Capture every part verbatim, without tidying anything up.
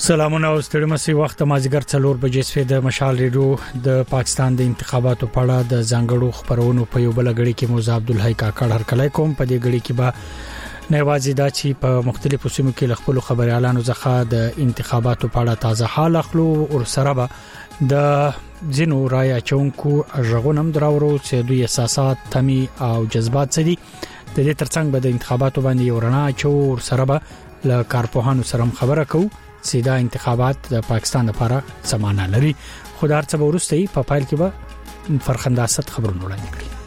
سلامونه او ستړي مسي وخت مازیګر څلور بجې سوي د مشال ریډیو د پاکستان د انتخاباتو په اړه د ځانګړو خبرونو په یو بل غړي کې موزه عبدالحی کاکړ هرکلای کوم په دې غړي کې به نوازي دا چې په مختلفو سیمو کې خپل خبري اعلان زخه د انتخاباتو په اړه تازه حال اخلو او سره به د زینو رای چونکو ژغونم دراورو چې دوی احساسات تمی او جذبات سدي د دې ترڅنګ به د انتخاباتو باندې ورنا چو سره به ل کارپوهانو سره خبره کوو سیدا انتخابات د پاکستان لپاره سمانه لري خدای څه ورسته په فایل کې به فرخنداست خبرونه وړاندې کړي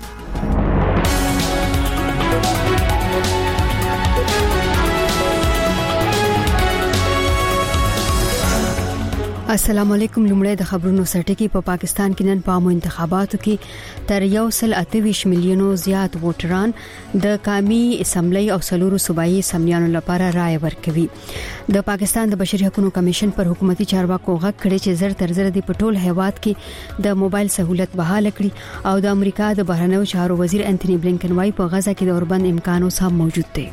السلام علیکم لمړی د خبرونو سرټکی په پا پاکستان کې نن په انتخاباتو کې تر یو سل اتهویشت میلیونو زیات ووټران د قومي اسمبلی او سلورو صوبایي اسمبلیانو لپاره رائے ورکوي د پاکستان د بشري حقوقو کمیشن پر حکومتي چارواکو غږ کړي چې زر تر زر د پټول هیواد کې د موبایل سہولت بحال کړي او د امریکا د بهرنیو چارو وزیر انټونی بلینکن وايي په غزا کې د اوربند امکانو سم موجود دي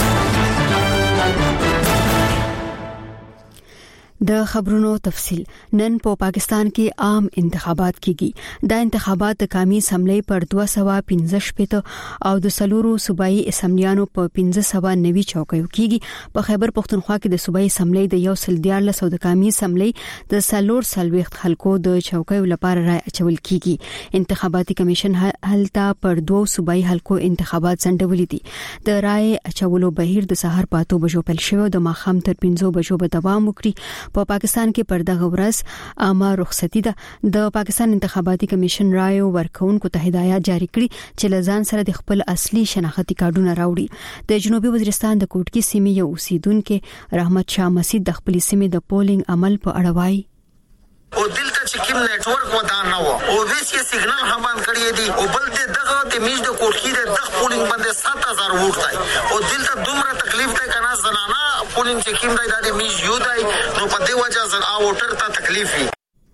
د خبرونو تفصيل نن په پا پاکستان کې عام انتخابات کیږي د انتخابات د قومي اسمبلی پر دوه سوه پنځه شپږ او د سلورو صوبایي اسمبلیانو په پنځه سوه نوي چوکیو کیږي په خیبر پختونخوا کې د صوبایي اسمبلی د یو سل دیارلس او د قومي اسمبلی د سلور سلويخت خلکو د چوکیو لپاره رائے اچول کیږي انتخاباتي کمیشن هلته پر دوه صوبایي حلقو انتخابات څنډولې دي د رائے اچولو بهیر د سحر پاتو بجو پیل شوی د ماخام تر پنځو بجو به دوام وکړي په پا پاکستان کې پر دغه ورځ عامه رخصتي ده د پاکستان انتخاباتي کمیشن رائے ورکوونکو ته هدایت جاری کړي چې لزان سره د خپل اصلي شناختی کارډونه راوړي د جنوبي وزیرستان د کوټکی سیمې یو اوسیدونکو رحمت شاه مسجد د خپل سیمې د پولینګ عمل په اړه وایي او دلته چې کوم نتورک ودا نه و او ویس کې سیګنال هم باندې کړی دی او بل دې دغه د میز د کوټکی د دغه پولینګ باندې سات هزار ووټ دی او دلته دومره تکلیف دی کنه زنانه پولینګ چې کوم دی د میز یو دی نو په دې وجه زن او ووټر ته تکلیف وي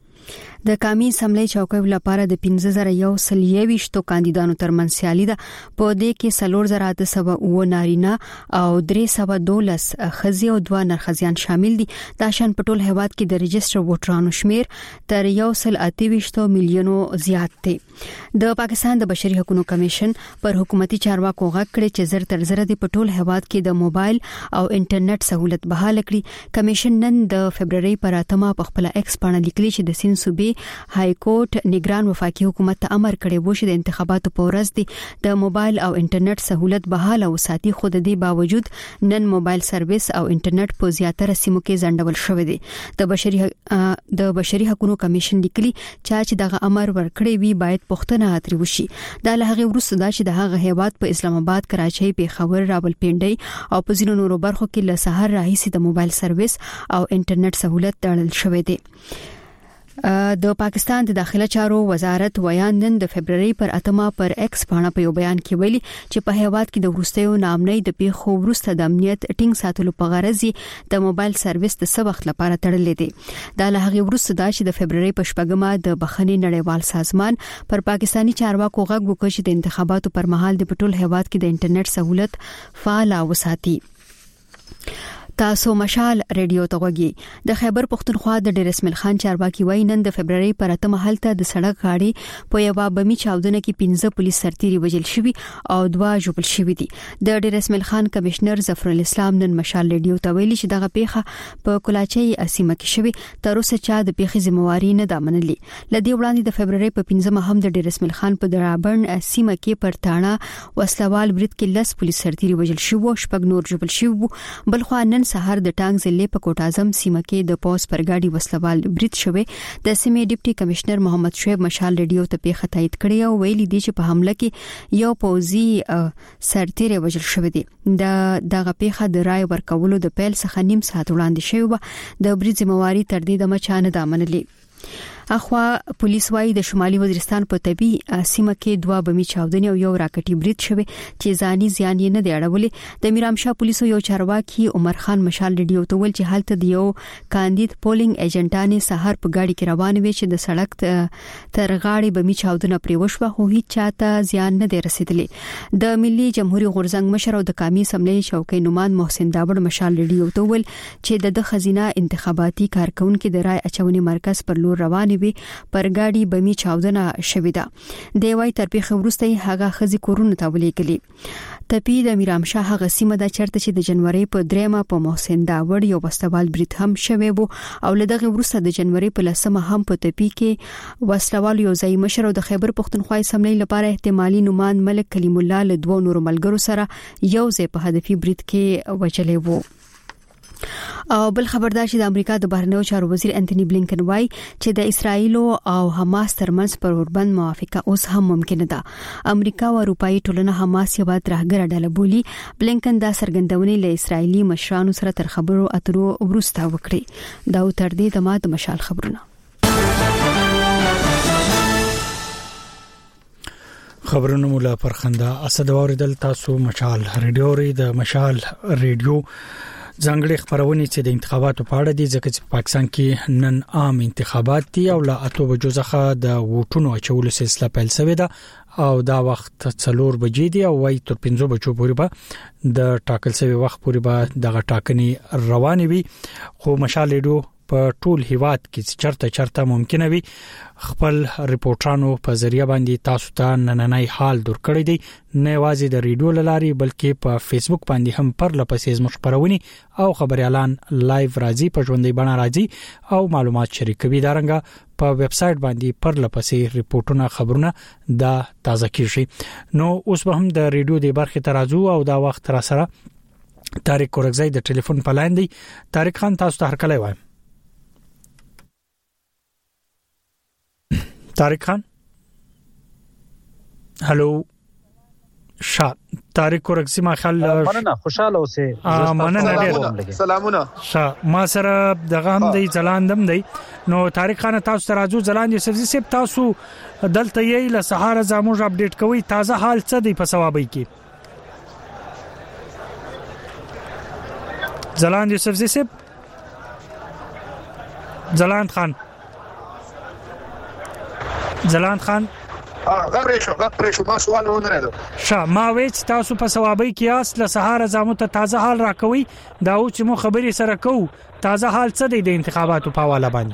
د قومي اسمبلی چوکیو لپاره د پنځه زره یو سل یويشتو کاندیدانو ترمنځ سیالي ده په دې کې سلور زره اته سوه او نارینه او درې سوه دولس خزي او دوه نرخزیان شامل دي د شان پټول هیواد کې د رجستر ووټرانو شمیر تر یو سل اتهویشت میلیونو زیات دی د پاکستان د بشري حقوقو کمیشن پر حکومتي چارواکو غږ کړي چې زر تر زر د پټول هیواد کې د موبایل او انټرنیټ سہولت بحال کړي کمیشن نن د فبرवरी پر اتمه په خپل ایکس باندې لیکلي چې د سین صوبې های کورټ نگران وفاقي حکومت ته امر کړی و چې د انتخاباتو په ورځ د موبایل او انټرنیټ سہولت بحال او ساتي خو د دې باوجود نن موبایل سرویس او انټرنیټ په زیاتره سیمو کې ځنډول شوې دي د بشري د بشري حقوقو کمیشن لیکلي چې دغه امر ورکړی وی باید پښتنه اتري وشي دا له هغه وروسته دا چې د هغه هیواد په اسلام آباد کراچۍ پیښور راولپنډي او په ځینو نورو برخو کې له سحر راهیسي د موبایل سرویس او انټرنیټ سہولت تړل شوې دي د پاکستان د داخله چارو وزارت ویان نن د فبرवरी پر اتمه پر ایکس باندې په یو بیان کې ویلي چې په هیواد کې د ورستیو نامنۍ د پیښو ورسته د امنیت ټینګ ساتلو په غرض د موبایل سرویس د څه وخت لپاره تړلې دي دا له هغه ورسته دا چې د فبرवरी په شپږمه د بخښنې نړیوال سازمان پر پاکستانی چارواکو غږ وکړ چې د انتخاباتو پر مهال د پټول هیواد کې د انټرنیټ سہولت فعال وساتي تاسو مشال ریډیو ته وګورئ د خیبر پختونخوا د ډیر اسماعیل خان چارواکي وای نن د فبرवरी پر اتمه هلته د سړک غاړي په یو بمي چاودنه کې پنځه پولیس سرتيري وژل شوی او دوا ژوبل شوی دي د ډیر اسماعیل خان کمشنر ظفر الاسلام نن مشال ریډیو ته ویلي چې دغه پیښه په کولاچي اسیمه کې شوی تر اوسه چا د پیښې ذمہواری نه ده منلې لدی وړاندې د فبرवरी په پنځمه هم د ډیر اسماعیل خان په درابن اسیمه کې پر تاڼه وسلوال برید کې لس پولیس سرتيري وژل شو شپږ نور ژوبل شو بل خو نن سحر د ټانګ ضلع په کوټ اعظم سیمه کې د پوس پر گاډي وسلوال برید شوی د سیمې ډیپټي کمشنر محمد شعیب مشال ریډیو ته پیښه تایید کړی او ویلي دی چې په حمله کې یو پوزي سرتیری وژل شوی دی د دغه پیښه د رای ورکولو د پیل څخه نیم ساعت وړاندې شوی و د برید ذمہواری تر دې د مچانه د منلې اخوا پولیس وايي د شمالي وزیرستان په طبي سیمه کې دوه بمي چاودنې او یو راکټي برید شوه چې ځاني زیان یې نه دی اړولې. د میرامشاه پولیسو یو چارواکي عمر خان مشال ریډیو ته ویل چې حالت د یو کاندید پولینګ ایجنټانې سحر په گاډي کې روان وي چې د سړک تر غاړې بمي چاودنه پرې وشوه خو هیڅ چاته زیان نه دی رسیدلی. د ملي جمهوریت غورزنګ مشر او د قومي اسمبلی چوکۍ نومان محسن داوړ مشال ریډیو ته ویل چې د خزینه انتخاباتي کارکونکو د رای اچونې مرکز پر لور روان وي پر گاډي بمي چاودنه شوې ده. د وای تر پیښه وروسته هغه خزي کورونه ته ولېګلې. تپی د میرامشاه هغه سیمه د چرته چې د جنوري په دریمه په محسن داوړ یو وسوال برید هم شوی وو او لدغه وروسته د جنوري په لسمه هم په تپی کې وسوال یو ځای مشر او د خیبر پختونخوا اسمبلی لپاره احتمالي نومان ملک کلیم الله له دوه نور ملګرو سره یو ځای په هدفي برید کې وچلې وو. او بل خبردار چې د امریکا د بهرنیو چارو وزیر انټونی بلینکن وایي چې د اسرایل او حماس ترمنځ پر اوربند موافقه اوس هم ممکن ده. امریکا او اروپאי ټولنه حماس یو ترهګر ډله بولي. بلینکن دا څرګندونه له اسرایلی مشرانو سره تر خبرو اترو وروسته وکړي. دا تر دې د ماده مشال خبرونه خبرونه مولا پرخنده اسد اوریدل تاسو مشال ریډیو ری د مشال ریډیو ځانګړي خبرونه چې د انتخاباتو په اړه دي ځکه چې پاکستان کې نن عام انتخابات دي او لا اتو بجو ځخه د ووټونو اچولو سلسله پیل شوې ده او دا وخت څلور بجې دي او وای تر پنځه بجو پورې به د ټاکل شوی وخت پورې به دغه ټاکنې روانې وي. خو مشال ریډیو په ټول هیواد کې چرته چرته ممکنه وي خپل ریپورټرانو په ذریعہ باندې تاسو ته نننۍ حال دور کړی دی. نه یوازې د ریډیو لاري بلکې په فیسبوک باندې هم پر لپسې زموږ خبرونه او خبري اعلان لایو راځي په ژوندۍ بڼه راځي او معلومات شریکوي. دا رنګه په ویب سټ باندې پر لپسې ریپورټونه خبرونه دا تازه کیږي. نو اوس به هم د ریډیو د برخه ترازو او دا وخت را سره طارق کورګزی د ټلیفون په لاین دی. طارق خان تاسو ته هرکلی وایم. طارق خان هلو شا طارق کورګزی ما خل مننه خوشاله اوسه مننه ډیر سلامونه شا ما سره دغه هم دی ځلاندم دی. نو طارق خان تاسو ته راځو ځلاند یوسف سیب تاسو دلته یې له سهار زموږ اپډیټ کوي تازه حال څه دی په ثوابي کې ځلاند یوسف سیب ځلاند خان ځلاند خان غبرې شو غبرې شو ما سوال ونه لرم. شا ما وېچ تاسو په ثوابي کې اس له سهار زمو ته تازه حال راکوي دا او چې مو خبري سره کو تازه حال څه دی د انتخاباتو په حواله باندې.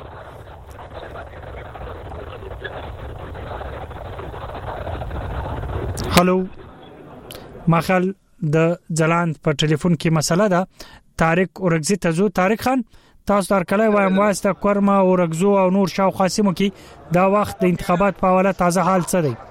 هالو ماخل د ځلاند په ټلیفون کې مسله ده. طارق اورګزی تزو طارق خان تاسو تر کله وایم واسطه کورما او رغزو او نور شاو خاصمو کې دا وخت د انتخابات په حواله تازه حال څه دی؟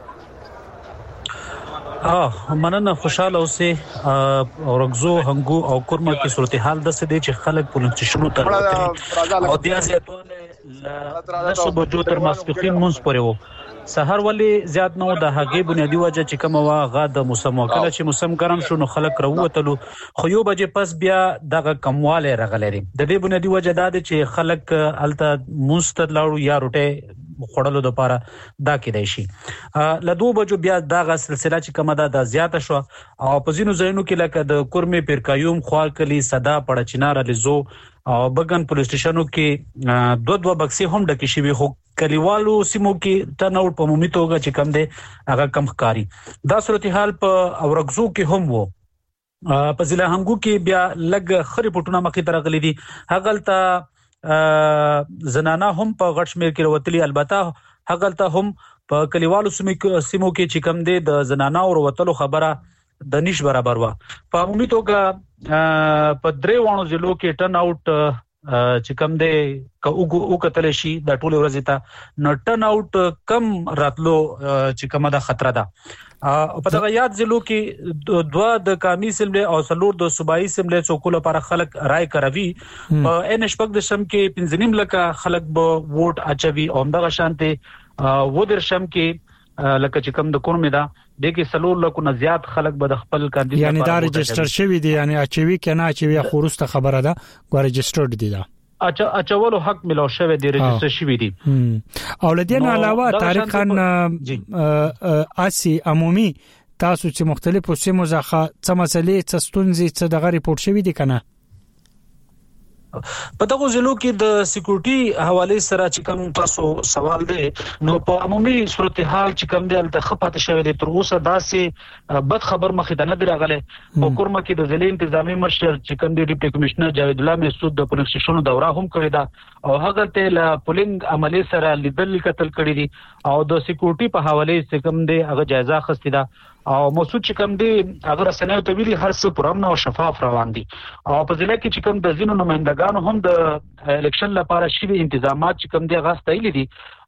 اه مننه خوشاله اوسه او رغزو هنګو او کورما کې صورتحال د څه دی چې خلک پولیسونو تر او د ازیاتونه له صبح جو تر ماسپخین مونږ پورې وو سحر ولی زیات نو د هغې بنیادی وجه چې کوم واغه د موسم وکړه چې موسم ګرم شو نو خلک راووتلو خو یو بجې پس بیا دغه کمواله رغلري. د دې بنیادی وجه دا ده چې خلک الته مستد لاړو یا روټه خړلو د پاره دا کېدای شي. له دوه بجو بیا دغه سلسله چې کومه ده د زیاته شو او په ځینو ځایونو کې لکه د کورمې پیرکایوم خوارکلی صدا پړه چنار لزو او بغن پولیس سټیشنو کې دوه دوه بکسي هم ډکې شوی خو کلیوالو سیمو کې ټرن اوټ په عمومي توګه چې کم دی هغه کم ښکاری. دا صورتحال په اورغزو کې هم وو. په ضلع هنګو کې بیا لګ خري پټونه مخې ته راغلي دي. هغلته زنانه هم په غټ شمیر کې وروتلي. البته هغلته هم په کلیوالو سیمو کې چې کم دی د زنانه او وروتلو خبره د نش برابر و. په عمومي توګه په درې وانو ضلعو کې ټرن اوټ چې کم دی او کتل شي د ټوله ورځې ته نو ټرن اوټ کم راتلو چې کومه د خطر ده. په دغه یاد ضلعو کې دوه د قومي اسمبلی او څلور د صوبایي اسمبلی څوکو لپاره خلک رائے کوي. په ان شپږ د شم کې پنځنیم لکه خلک به ووټ اچوي او دغه شانته و در شم کې لکه چې کوم د کورمه ده دغه سلور لکه نه زیات خلک به د خپل کاندید یعنی دا ريجستره شوی دی یعنی اچوي کنه اچوي خورسته خبره ده ګو ريجسترډ دی دا اچ اچولو حق ملو شوی دی رجستر شوی دی او لدین علاوه طارق خان اسی عمومي تاسو چې مختلفو سیمو ځخه څه مسلې څه ستونزې څه دغه ریپورت شوی دي کنه په دغه ځلو کې د سکیورټي حواله سره چې کوم تاسو سوال دی نو په عمومي صورتحال چې کوم دی د خپات شوی دی تر اوسه داسې بد خبر مخې ته نه درغله په کورما کې د ضلع انتظامی مشر چې کوم دی ډیپټي کمشنر جاوید الله مسعود د پولیس سټیشن دوره هم کړی دا او هغه ته لا پولینګ عملی سره لیدل قتل کړی دي او د سکیورټي په حواله چې کوم دی هغه جایزه خستی دا او مسعود چې کوم دی هغه رسنیو ته ویلي هر څه پرامن او شفاف روان دي او په ځله کې چې کوم د زینو نمائندګانو هم د الیکشن لپاره شوی انتظامات چې کوم دی غاستې لیدي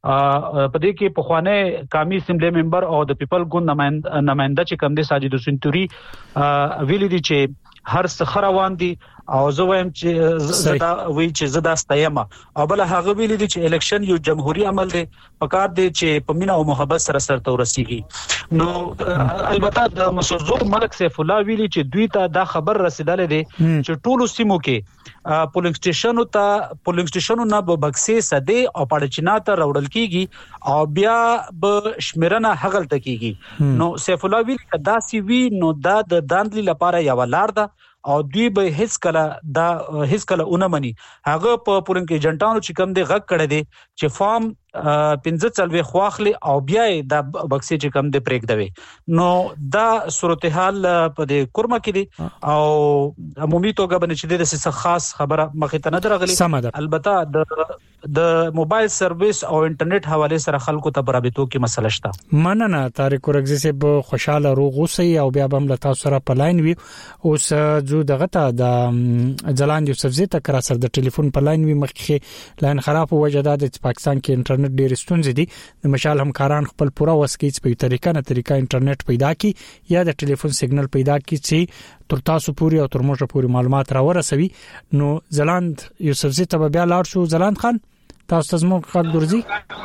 په دې کې په خوانه قومي اسمبلی ممبر او د پیپل ګوند نمائنده چې کوم دی ساجد سنتوري ویلي دي چې هر څه روان دي او زه وایم چې زدا وی چې زدا ستایمه او بل هغه ویلي دي چې الیکشن یو جمهوریت عمل دی پکار دی چې په مینا او محبت سره سره ورسیږي نو البته د مسعود ملک سیف الله ویلي چې دوی ته دا خبر رسیدلې دي چې ټولو سیمو کې پولینګ سټیشنو ته پولینګ سټیشنو نه به بکسې سده او پړچینا ته راوړل کیږي او بیا به شمیرنه حغل تکیږي نو سیف الله ویلي دا سی وی نو دا د داندلی لپاره یو لار ده او دوی به هیڅ کله دا هیڅ کله اونمني هغه په پورن کې جنټانو چې کم دی غږ کړی دی چې فارم پنځه چلوي خواخلي او بیا د بکسې چې کم دی پریک دوي نو دا صورتحال په د کورما کې دي او عمومي توګه باندې چې د څه خاص خبره مخې ته نه درغلي البته د د موبایل سرویس او انټرنیټ حواله سره خلکو ته برابرتو کې مسله شته مننه طارق ورغزي سه خوشاله روغ اوسئ او بیا هم له تاسو سره په لاین وي اوس جو دغه ته د جلان یوسفزي ته کرا سره د ټلیفون په لاین وي مخکې لاین خراب وجه د پاکستان کې انټرنیټ ډېر ستونزې دي د مشال همکاران خپل پوره وسکیچ په طریقه نه طریقه انټرنیټ پیدا کی یا د ټلیفون سیګنل پیدا کی چې تر تاسو پوری او تر موږ پوری معلومات را ورسوي نو زلاند یوسفزي ته بیا لاړ شو زلاند خان تاسو تاسو موږ خاک درځي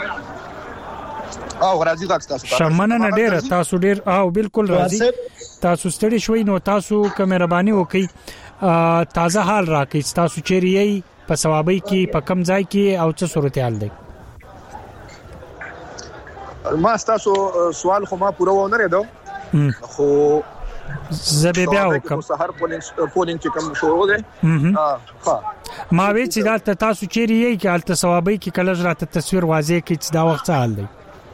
او راځي تاسو شمنه نه ډېر تاسو ډېر او بالکل راځي تاسو ستړي شوي نو تاسو کمرباني وکي تازه حال راکې تاسو چیرې په ثوابي کې په کم ځای کې او څه صورتحال دی ما تاسو سوال خو ما پوره و نه ریدو خو زبې بیا وکم سحر پولینګ پولینګ چې کوم شروع ده ها ما وی چې دا تاسو چیرې یې کې الته ثوابي کې کله راته تصویر واضح کې چې دا وخت حال دی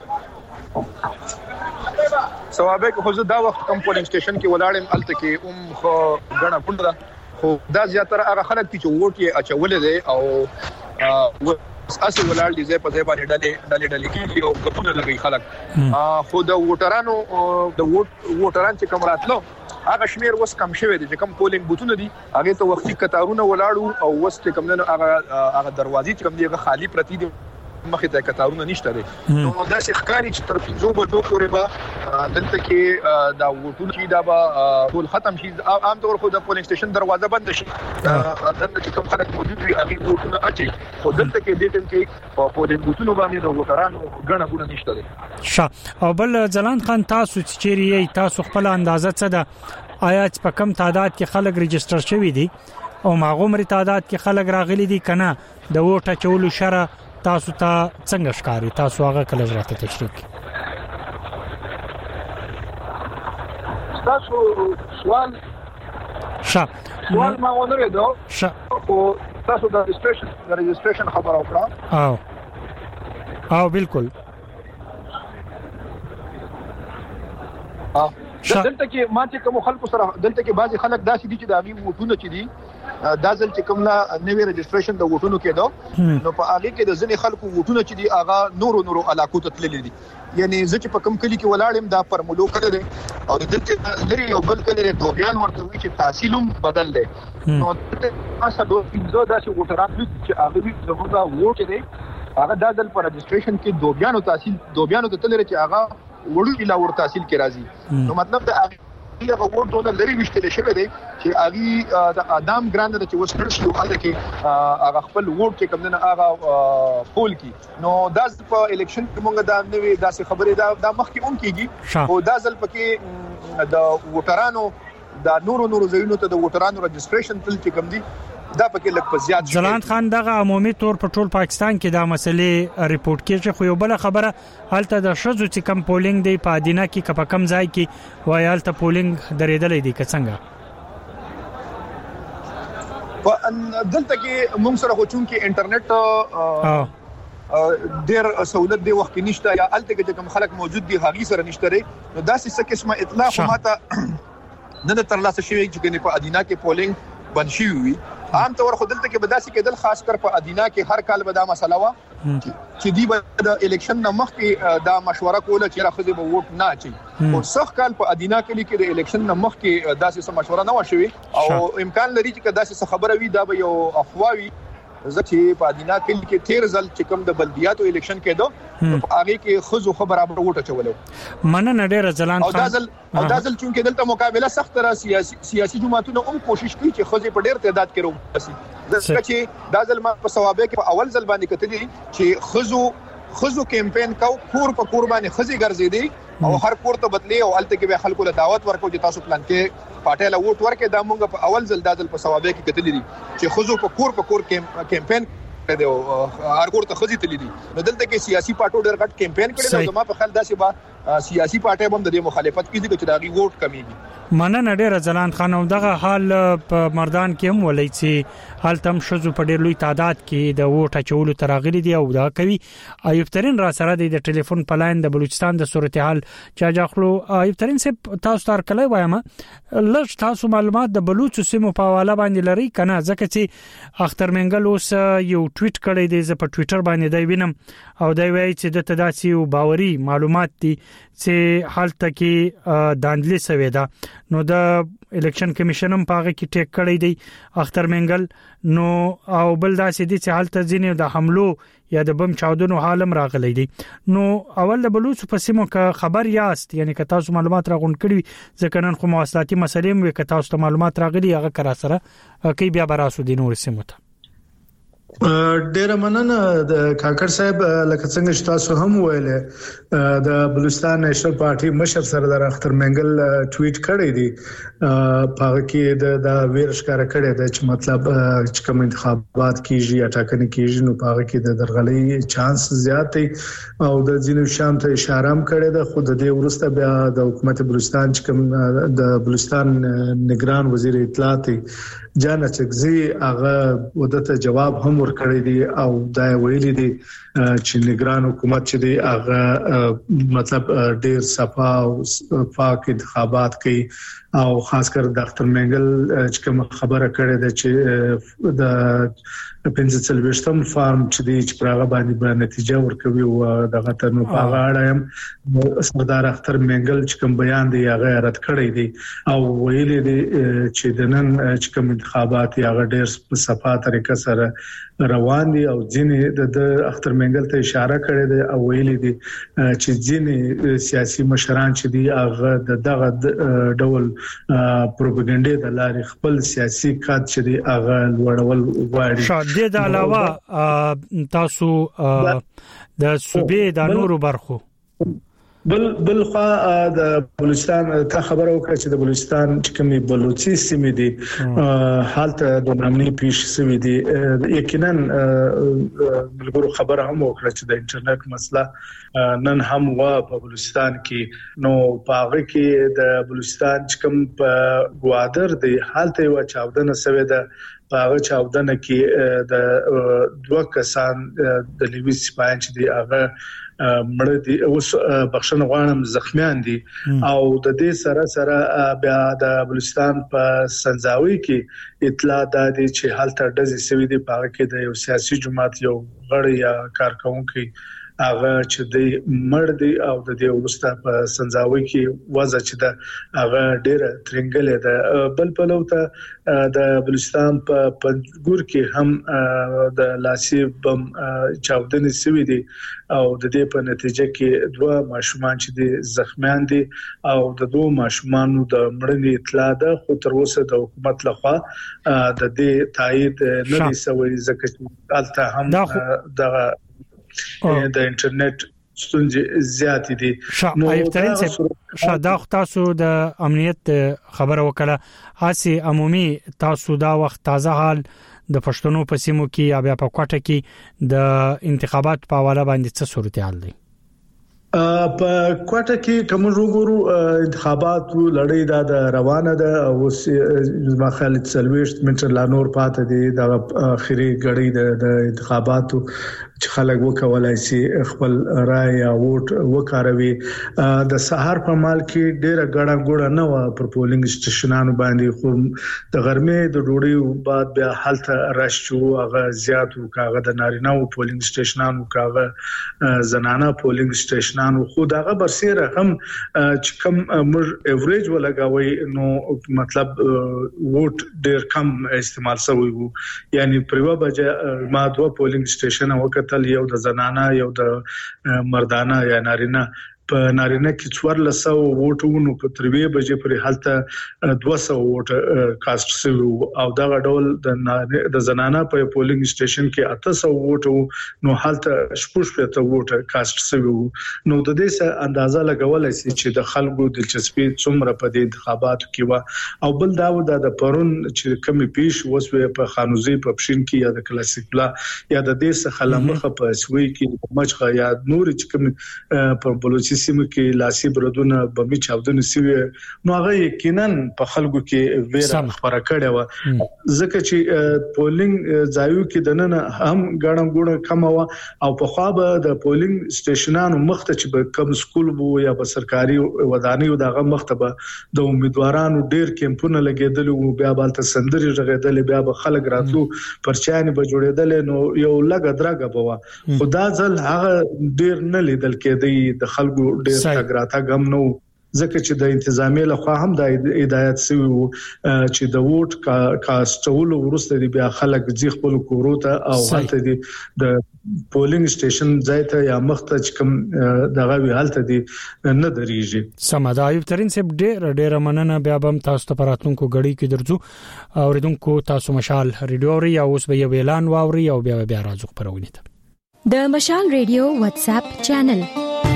ثوابي کې خو دا وخت کوم پولینګ سټیشن کې ولاړم الته کې ام خو غنا پونډه خو دا زیاتره هغه خلک چې ووټ یې اچول دي او اساسي ولال دي زه په ځای باندې ډلې ډلې ډلې کې او کپونه لګي خلک خو د ووټرانو د ووټ ووټران چې کوم راتلو هغه شمیر وس کم شوی دي چې کوم پولینګ بوتونه دي هغه ته وختي کتارونه ولاړو او وس چې کوم نه هغه هغه دروازې چې کوم دي هغه خالی پرتی دي مخې ته کتارونه نشته دي نو دا چې ښکاری چې تر پنځو بجو پورې به دلته کې دا ووټونه چې دا به ټول ختم شي عام طور خو د پولینګ سټیشن دروازه بند شي دلته چې کوم خلک موجود وي هغه ووټونه اچي خو دلته کې د دې کې په پولینګ بوتونو باندې د ووټرانو غڼه غوڼه نشته دي ښه او بل جلان خان تاسو چې چیرې تاسو خپل اندازه څه ده آیا په کم تعداد کې خلک ريجستره شوي دي او ماغومري تعداد کې خلک راغلي دي کنه د ووټ اچولو شره تاسو ته څنګه ښکاری تاسو هغه کله راته تشریح تاسو سوال ښه سوال ما ونه ردو ښه او تاسو د ريجستریشن د ريجستریشن خبر اوکړه او او بالکل ها دلته کې ما چې کوم خلکو سره دلته کې بعضي خلک داسې دي چې د هغه ووټونه چې دي دا ځل چې کوم لا نوې ريجستریشن د ووټونو کېدو نو په هغه کې د ځنې خلکو ووټونه چې دي هغه نورو نورو علاقو ته تللي دي یعنی زه چې په کوم کلی کې ولاړم دا پرملو کړی دی او دلته لري یو بل کلی دی دوبیان ورته وی چې تحصیلوم بدل دی نو تاسو دوه پنځه داسې ووټران چې هغه زموږه ووټ دی هغه د ځل پر ريجستریشن کې دوبیانو تحصیل دوبیانو ته تللی چې هغه وړو اله ور تحصیل کې راځي نو مطلب دا هغه ورته لري وشتل شوی دی چې هغه د ادم ګراند چې وسټر شو هغه کې هغه خپل ووټ کې کوم نه هغه پول کی نو دا په الیکشن کې موږ دا نوې داسې خبرې دا د مخکې اون کیږي او دا ځل پکې د ووټرانو د نورو نورو ځایونو ته د ووټرانو ريجستریشن تل چې کوم دي دا پکې لږ په زیات ځلاند خان دغه عمومي تور په ټول پاکستان کې دا مسلې ریپورت کیږي خو یو بل خبره هلته د شذو چې کم پولینګ دی په ادینه کې کپ کم ځای کې وای هلته پولینګ درېدلې دی که څنګه دلته کې موږ سره خو چون کې انټرنیټ ډیر سہولت دی وخت نشته یا الته کې کوم خلک موجود دي هغه سره نشته نو دا څه قسمه اطلاع خو ماته نه تر لاسه شوی چې په ادینه کې پولینګ بند شي وي عام طور خو دلته کې بداسي کېدل خاص کر په ادینه کې هر کال به دا مسله وا چې دی به د الیکشن نه مخکې دا مشوره کوله چې راخذ به ووټ نه اچي او څخه کال په ادینه کې کې د الیکشن نه مخکې داسې څه مشوره نه وشوي او امکان لري چې داسې څه خبره وي دا به یو افواوي ځکه په ادینه کې کې تیر ځل چې کوم د بلدیاتو الیکشن کېدو په هغه کې خزو خبره به وټه چولو مننه ډیر ځلان خان او دازل او دازل چې دلته مقابله سخت را سیاسي سیاسي جماعتونو هم کوشش کوي چې خزو په ډیر تعداد کې روباسي ځکه چې دازل ما په ثوابه کې په اول ځل باندې کتلې چې خزو خزو کمپاین کو کور په قرباني خزي ګرځېدي او هر کور ته بدلی او الته کې به خلکو له دعوت ورکو چې تاسو پلان کې پټه لا ووټ ورکې دا مونږ په اول ځل دازل په ثوابه کې کتلې دي چې خزو په کور په کور کمپاین کړي او هر کور ته خزي تللی دي نو دلته کې سیاسي پارټو ډېر غټ کمپاین کړي نو ما په خیال داسې با سیاسي پارټي هم د دې مخالفت کوي چې دا غي ووټ کمیږي مننه ډیر ځلان خان او دغه حال په مردان کې هم ولې چې حال تم شذو په ډیر لوی تعداد کې د ووټ اچولو تراغلي دي او دا کوي ایوب ترين را سره د ټلیفون په لاین د بلوچستان د صورتحال چا جاخلو ایوب ترين سه تاسو تر کله وایم لږ تاسو معلومات د بلوچ سیمو په حواله باندې لري کنه ځکه چې اختر منګل اوس یو ټویټ کړی دی په ټوئیټر باندې دی وینم او دی وایي چې د تداسي او باوري معلومات دي چې حالت کې داندلي سوي دا نو د الیکشن کمیشن هم پاغه کې ټیک کړی دی اختر منګل نو او بل داسې دي چې حالت ځینې د حملو یا د بم چاودنو حالم راغلی دی نو اول د بلوچ په سیمو کې خبر یاست یعنی که تاسو معلومات راغون کړی ځکه نن خو مواصلاتي مسلې مې که تاسو ته معلومات راغلي هغه کرا سره کې بیا براسو دي نور سیمو ته ډیر مننه د کاکړ صاحب لکه څنګه چې تاسو هم ویل د بلوچستان نېشنل پارټي مشر سردار اختر منګل ټویټ کړی دی په کې د د ویرشکار کړی دی چې مطلب چې کوم انتخابات کیږي یا ټاکنې کیږي نو په کې د درغلۍ چانس زیات دی او د ځینو شام ته اشاره هم کړی ده خو د دې ورسته بیا د حکومت بلوچستان چې کوم د بلوچستان نگران وزیر اطلاعات جانا چکزي هغه ودته جواب هم ورکړی دی او دا ویلي دی چې نگران حکومت چې دی هغه مطلب ډیر صفا او پاک انتخابات کوي او خاص کر د اختر منګل چې کوم خبره کړې ده چې د پنځه څلويشتم فارم چې دی چې پراغه باندې به نتیجه ورکوي او دغه ته نو په غاړه سردار اختر منګل چې کوم بیان دی هغه رد کړی دی او ویلي دی چې د نن چې کوم انتخابات هغه ډیر په صفا طریقه سره روان دي او ځینې د اختر منګل ته اشاره کړې ده او ویلي دي چې ځینې سیاسي مشران چې دي هغه دغه ډول پروپاګاندا د لارې خپل سیاسي کات چې دی هغه لوړول غواړي شاده د علاوه تاسو د صوبې د نورو برخو بل بل خو د بلوچستان ته خبر وکړه چې د بلوچستان چې کومي بلوچي سیمې دي حالت د نامني پیش سوي دي یقینا بلګورو خبره هم وکړه چې د انټرنیټ مسله نن هم وا په بلوچستان کې نو پاغه کې د بلوچستان چې کوم په گوادر دی حالت یو چاودنه سوي ده پاغه چاودنه کې د دوه کسان د لیوي سپاین چې دی هغه مړ دي اوس بخښنه غواړم زخمیان دي او د دې سره سره بیا د بلوچستان په سنځاوي کې اطلاع ده چې حالت ډزې سوي دي په کې د یو سیاسي جماعت یو غړی یا کارکونکو هغه چې د مړ دي او د دې ورسته په سنځاوي کې وضع چې د هغه ډیره ترنګلې ده بل په لوته د بلوچستان په پنځګور کې هم د لاسي بم چاودنې سوي دي او د دې په نتیجه کې دوه ماشومان چې دي زخمیان دي او د دوه ماشومانو د مړنې اطلاع ده خو تر اوسه د حکومت لخوا د دې تایید نه دي سوي ځکه چې الته هم دغه د انټرنیټ ستونزې زیات دي نو ایفترین شاده تاسو د امنیت خبره وکړه هاسي عمومي تاسو دا وخت تازه حال د پښتنو په سیمو کې یا بیا په کوټه کې د انتخابات په حواله باندې څه صورتحال دی؟ په کوټه کې کوم وګورو انتخابات لړۍ د روانه ده او زما خالد سلويشت منټر لا نور پاتې دي د اخري غړي د انتخاباتو چې خلک وکولای شي خپل رائے یا ووټ وکاروي. د سهار په مال کې ډېر غړا غوړه نه و پر پولینګ سټیشنانو باندې، خو د غرمې د ډوډۍ بعد بیا حالت راشو هغه زیات او کاغه د نارینه او پولینګ سټیشنانو کاغه زنانه پولینګ سټیشنانو خو داغه برسره هم چې کم مر ایوریج ولګاوي نو مطلب ووټ ډېر کم استعمال شوی وو. یعنی پروا بجه ما دوه پولینګ سټیشن وکړ یو د زنانه یو د مردانه یا نارینه. په نارینه کې څوارلس سوه ووټونه په تروي بجې پر حالت دوه سوه ووټ کاست شوی او دا ډول د د زنانه په پولینګ سټیشن کې اته سوه ووټ نو حالت شپږ پته ووټ کاست شوی. نو د دې څخه اندازه لګولای شي چې د خلکو دلچسپي څومره په دې انتخاباتو کې و. او بل دا و د پرون چې کمی پیش وسوي په خانوزي په پښین کې یا د کلاسیک بلا یا د دې څخه لمخه په سوي کې مچخه یا نور چې کمی په بلوچستان سیمه کې لاسي بردونه بمي چاودنه سوي نو هغه یقینا په خلکو کې ویره خبره کړې و. ځکه چې پولینګ ځایو کې دنه هم غړم ګوړه کم و او په خوا به د پولینګ سټیشنانو مخته چې کم سکول وو یا په سرکاري ودانیو دغه مخته به د امیدوارانو ډیر کیمپونه لګیدل او بیا بالته سندري رغیدل بیا به خلک راتلو پرچاني به جوړیدل نو یو لګ درګه بوا. خدا ځل هغه ډیر نه لیدل کېدی د خلکو ډېر تګراته غم نو ځکه چې د انتظامیه له خوا هم د هدایت شوی وو چې د ووټ کاستولو وروسته دی بیا خلک ځي خپل کورو ته او هلته دی د پولینګ سټیشن ځای ته یا مخته چې کوم دغه وی هلته دی نه درېږي. سمدا ایوب ترين صاحب ډېر ډېر مننه. بیا هم تاسو ته پراتونکو غړي کې درځو او ردونکو تاسو مشال ریډیو ری او اوس به یو اعلان واوري او بیا بیا راځو خبرونه ته. د مشال ریډیو واتس اپ چینل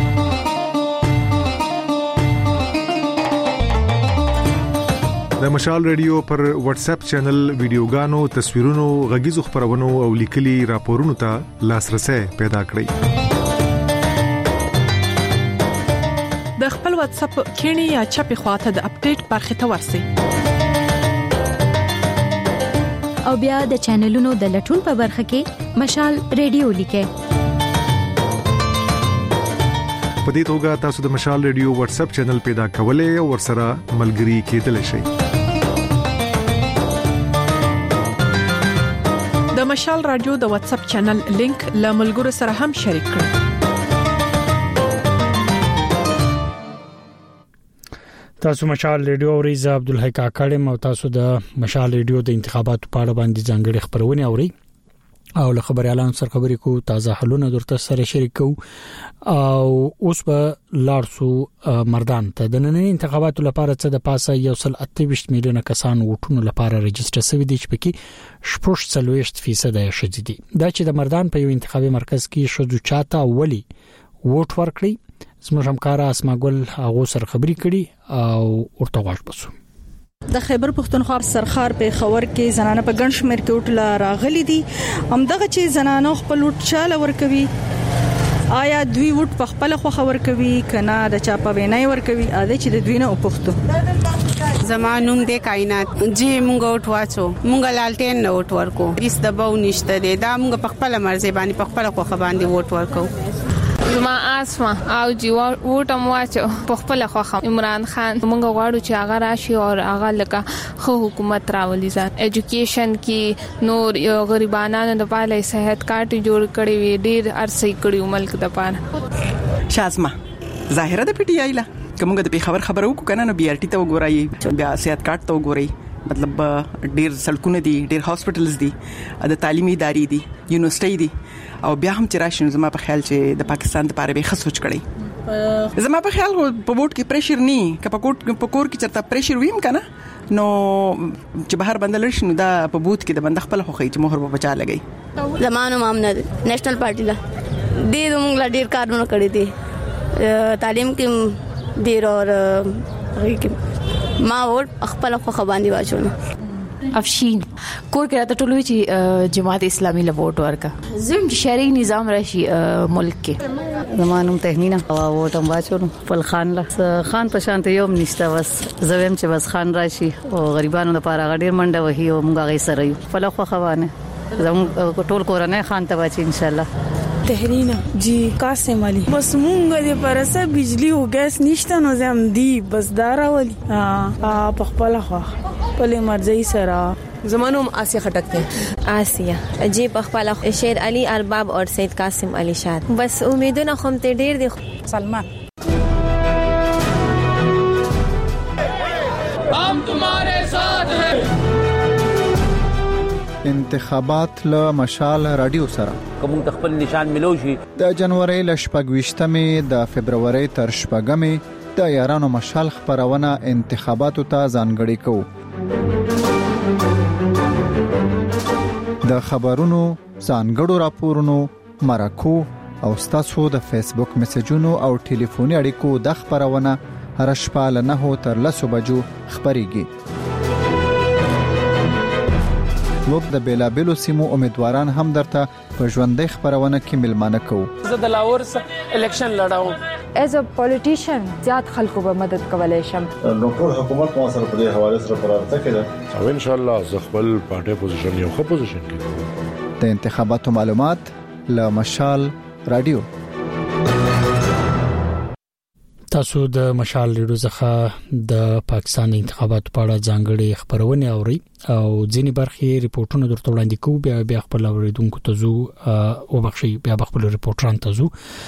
د مشال ریډیو پر واتس اپ چینل ویډیوګانو، تصویرونو، غږیزو خبرونو او لیکلي راپورونو ته لاسرسي پیدا کړئ. د خپل واتس اپ کینی یا چپی خواته د اپډیټ برخه ته ورسئ او بیا د چینلونو د لټون په برخه کې مشال ریډیو لیکئ. په دې توګه تاسو د مشال ریډیو واتس اپ چینل پیدا کولای او ورسره ملګري کېدلی شئ. د مشال رادیو د واتس اپ چینل لینک له ملګرو سره هم شریک کړئ. تاسو مشال ریډیو اوریزه عبدالحی کاکړم او تاسو د مشال ریډیو د انتخاباتو په اړه باندې ځانګړي خبرونه اوري او له خبريالانو سره خبرې کو تازه حلونه درته سره شریک کو او اوس په لارسو مردان ته د نن انتخاباتو لپاره څه د پاسه یو سل اته ویشت میلیونه کسان ووټونو لپاره رجسټر شوي دي چې پکې شپږ سلويشت فیصد یې شدي دي. دا چې د مردان په یو انتخابي مرکز کې شذو چاته ولي ووټ ورکړي زموږ همکار اسماګل هغه سره خبرې کړي او ورته واښ بسو. د خیبر پښتونخوا سرخار په خبر کې زنانه په ګڼ شمېر کې وټلا راغلي دي. همدغه چې زنانه خپل وټ چاله ورکوي آیا دوی وټ په خپل خو خبر کوي کنه د چا په وینای ورکوي اده چې د دوی نه وپښتو. زمانوم د کائنات جی مونږ وټ واچو مونږ لالټین نه وټ ورکو هیڅ د بو نشته دی دا مونږ په خپل مرزي باندې په خپل خو باندې وټ ورکو. زما اسما او جی وټم واچو په خپل خوخه عمران خان موږ غواړو چې هغه راشي او هغه لکه خو حکومت راولي ځان اډوکیشن کې نور یو غریبانو د پاله صحت کارت جوړ کړي وي ډیر ارسي کړي ملک د پاره. شازما ظاهره د پی ټی آی لا کومه د خبر خبرو کو کنه نو بي ار ټي ته وګورئ بیا صحت کارت ته وګورئ مطلب ډیر سړکونه دي ډیر هاسپټلز دي د تعلیمي ادارې دي یونیورسيټي دي او بیا هم چې راشي زما په خیال چې د پاکستان لپاره به خصوص کړي. زما په خیال په ووټ کې پریشر نه که په کوټ په کور کې چرته پریشر ویم کنه نو چې بهر بندل شي نو دا په بوت کې د بند خپل خوخي چې مهر په بچا لګي. زمانو مامنه نېشنل پارټي لا دې موږ لا ډیر کارونه کړی دي تعلیم کې ډیر اور ما ووټ خپل خو باندې واچو. افشین کور کې راته ټولوي چې جماعت اسلامي له ووټ ورکا زم شرعي نظام راشي ملک کې زمانوم تهمینه او ووټم واچو فل خان له خان په شانته یو نشته بس زویم چې بس خان راشي او غریبانو لپاره غډیر منډه وهي او موږ غي سره یو فل خو خوانه زم ټول کورنۍ خان ته واچي ان شاء الله تهرینا جی قاسم علي بس مونږ دې پرسه بجلی او ګاز نشته نو زم دی بس داراولي ها په خپل خو په مرزي سره زمانوم آسیہ خټک ته آسیہ جی په خپل شیر علي ارباب اور سید قاسم علي شاد بس امیدونه خم ته ډیر دي سلمان हम तुम्हारे साथ हैं انتخابات له مشال رادیو سره کوم خپل نشان ملو شي د جنوري ل شپږ د فبرवरी تر شپږمې د یارانو مشال خبرونه انتخاباتو ته ځانګړي کوو د خبرونو ځانګړو راپورونو مرکو او ستاسو د فیسبوک میسجونو او ټلیفوني اړیکو د خبرونه هر شپه له نه تر لسو بجو خبريږي موږ د بیلابلو سیمو امیدواران هم درته په ژوندۍ خبرونه کې ملمانه کوو زه د لاهور سره الیکشن لړاوم ایز ا پولیټیشن زیات خلکو به مدد کولای شم نو ټول حکومت مو سره په دې حواله سره قرارته کړه او ان شاء الله زه خپل پارټي پوزیشن یو ښه پوزیشن کې د انتخاباتو معلومات له مشال رادیو تاسو د مشال ریډیو څخه د پاکستان انتخاباتو په اړه ځانګړي خبرونه اوري او ځینی برخې ریپورتونه درته وړاندې کوو بیا بیا خپل اوریدونکو ته زو او بخشي بیا خپل ریپورتران ته زو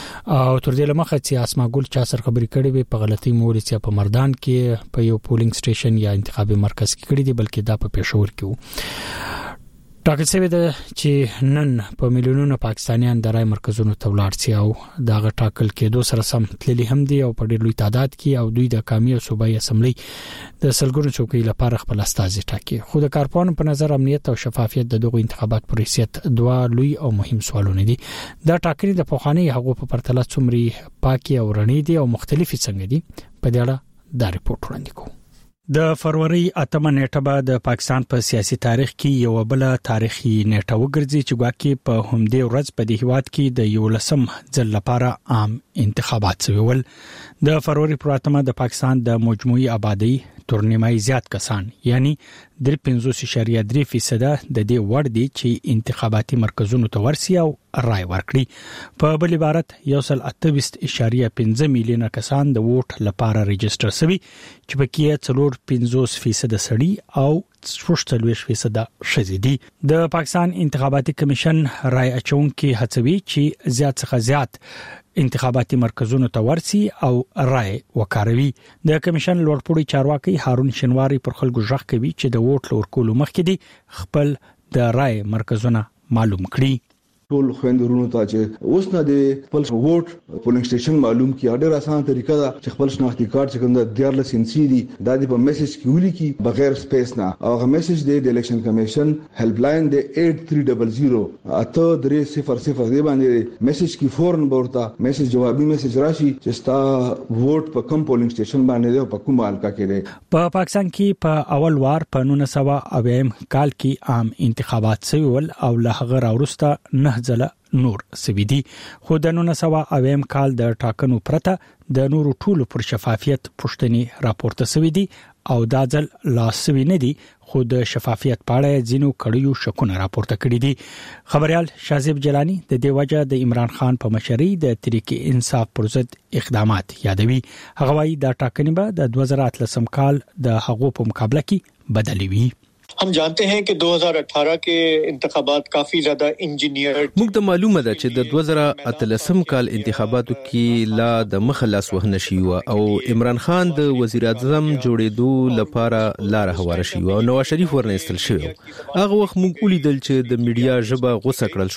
او تر دې لمخه چې اسما ګل چا سره خبرې کړې وي په غلطي موري چې په مردان کې په یو پولینګ سټیشن یا انتخابي مرکز کې کړې دي بلکې دا په پېښور کې وو ټاکل شوی دی چې نن په میلیونونو پاکستانیان د رای مرکزونو ته ولاړ شي او دا غ ټاکل کېدو سره سم تللی هم دي او په ډېر لوی تعداد کې او دوی د قومي او صوبایي اسمبلی د سلګونو چوکۍ لپاره خپل استازي ټاکي خو د کارپوهانو په نظر امنیت او شفافیت د دغه انتخابات پر حیثیت دوه لوی او مهم سوالونه دي دا ټاکنې د پوخاني هغو په پرتله څومره پاکي او رڼې دي او مختلفي څنګه دي په دې اړه دا ریپورت وړاندې کوو د فروری اتمه نیټه به د پاکستان په سیاسي تاریخ کې یو بل تاریخي نیټه وګرځي چې ګواکې په همدې ورځ په دې هیواد کې د یو لسم ځل لپاره عام انتخابات شوي ول د فروری پر اتمه د پاکستان د مجموعي آبادی تر نیمای زیات کسان یعنی د پنځوس اشاریه درې فیصد د دې وړ دي چې انتخاباتي مرکزونو ته ورسي او رای ورکړي په بل عبارت یو سل اته ویشت اشاریه پنځه میلیونه کسان د ووټ لپاره ريجستره شوي چې پکې څلور پنځوس فیصد سړي او شپږ فیصد ښځې دي د پاکستان انتخاباتي کمیشن رای اچونکي هڅوي چې زیات څخه زیات انتخاباتي مرکزونو ته ورسي او رای وکاروي د کمیشن لوړپوړي چارواکي هارون شنواری پر خلکو ژغ کوي چې د ووټ لورکولو مخکې دي خپل د رای مرکزونه معلوم کړي ټول خويندورونو ته چې اوس نه د خپل ووټ پولینګ سټیشن معلوم کی ډېر اسانه طریقه ده چې خپل شناختی کارت چې کوم د دیارلس انسي دي د دې په میسج کې ولي کی بغیر سپیس نه او هغه میسج دی د الیکشن کمیشن هیلپ لاین دی اټ تھری صفر صفر اته درې صفر صفر دی باندې میسج کی فورن ورته میسج جوابي میسج راشي چې ستا ووټ په کوم پولینګ سټیشن باندې دی او په کوم حلقه کې دی په پاکستان کې په اول وار په نولس سوه اویا کال کې عام انتخابات شوي ول او له هغه راوروسته نه ځله نور سویدي خو د نولس سوه اویا کال د ټاکنو پرته د نورو ټولو پر شفافیت پښتني راپورته سویدي او دا ځل لا سوي نه دي خو د شفافیت په اړه ځینو کړیو شکونه راپورته کړي دي خبريال شازیب جلانی د دې وجه د عمران خان په مشرۍ د تحریک انصاف پر ضد اقدامات یادوي هغه وايي دا ټاکنې به د دوه زره اتلسم کال د هغو په مقابله کې بدلې وي हम जानते हैं कि दो हज़ार अठारह के इंतखाबात काफी ज्यादा इंजीनियर्ड موږ ته معلومه ده چې د دوه زره اتلسم کال انتخاباتو کې لا د مخلص وهنه شي او عمران خان د وزیر اعظم جوړېدو لپاره لار هواره شي او نواز شریف ورنستل شو هغه وخت موږ ولیدل چې د میډیا ژبه غوسه کړل شو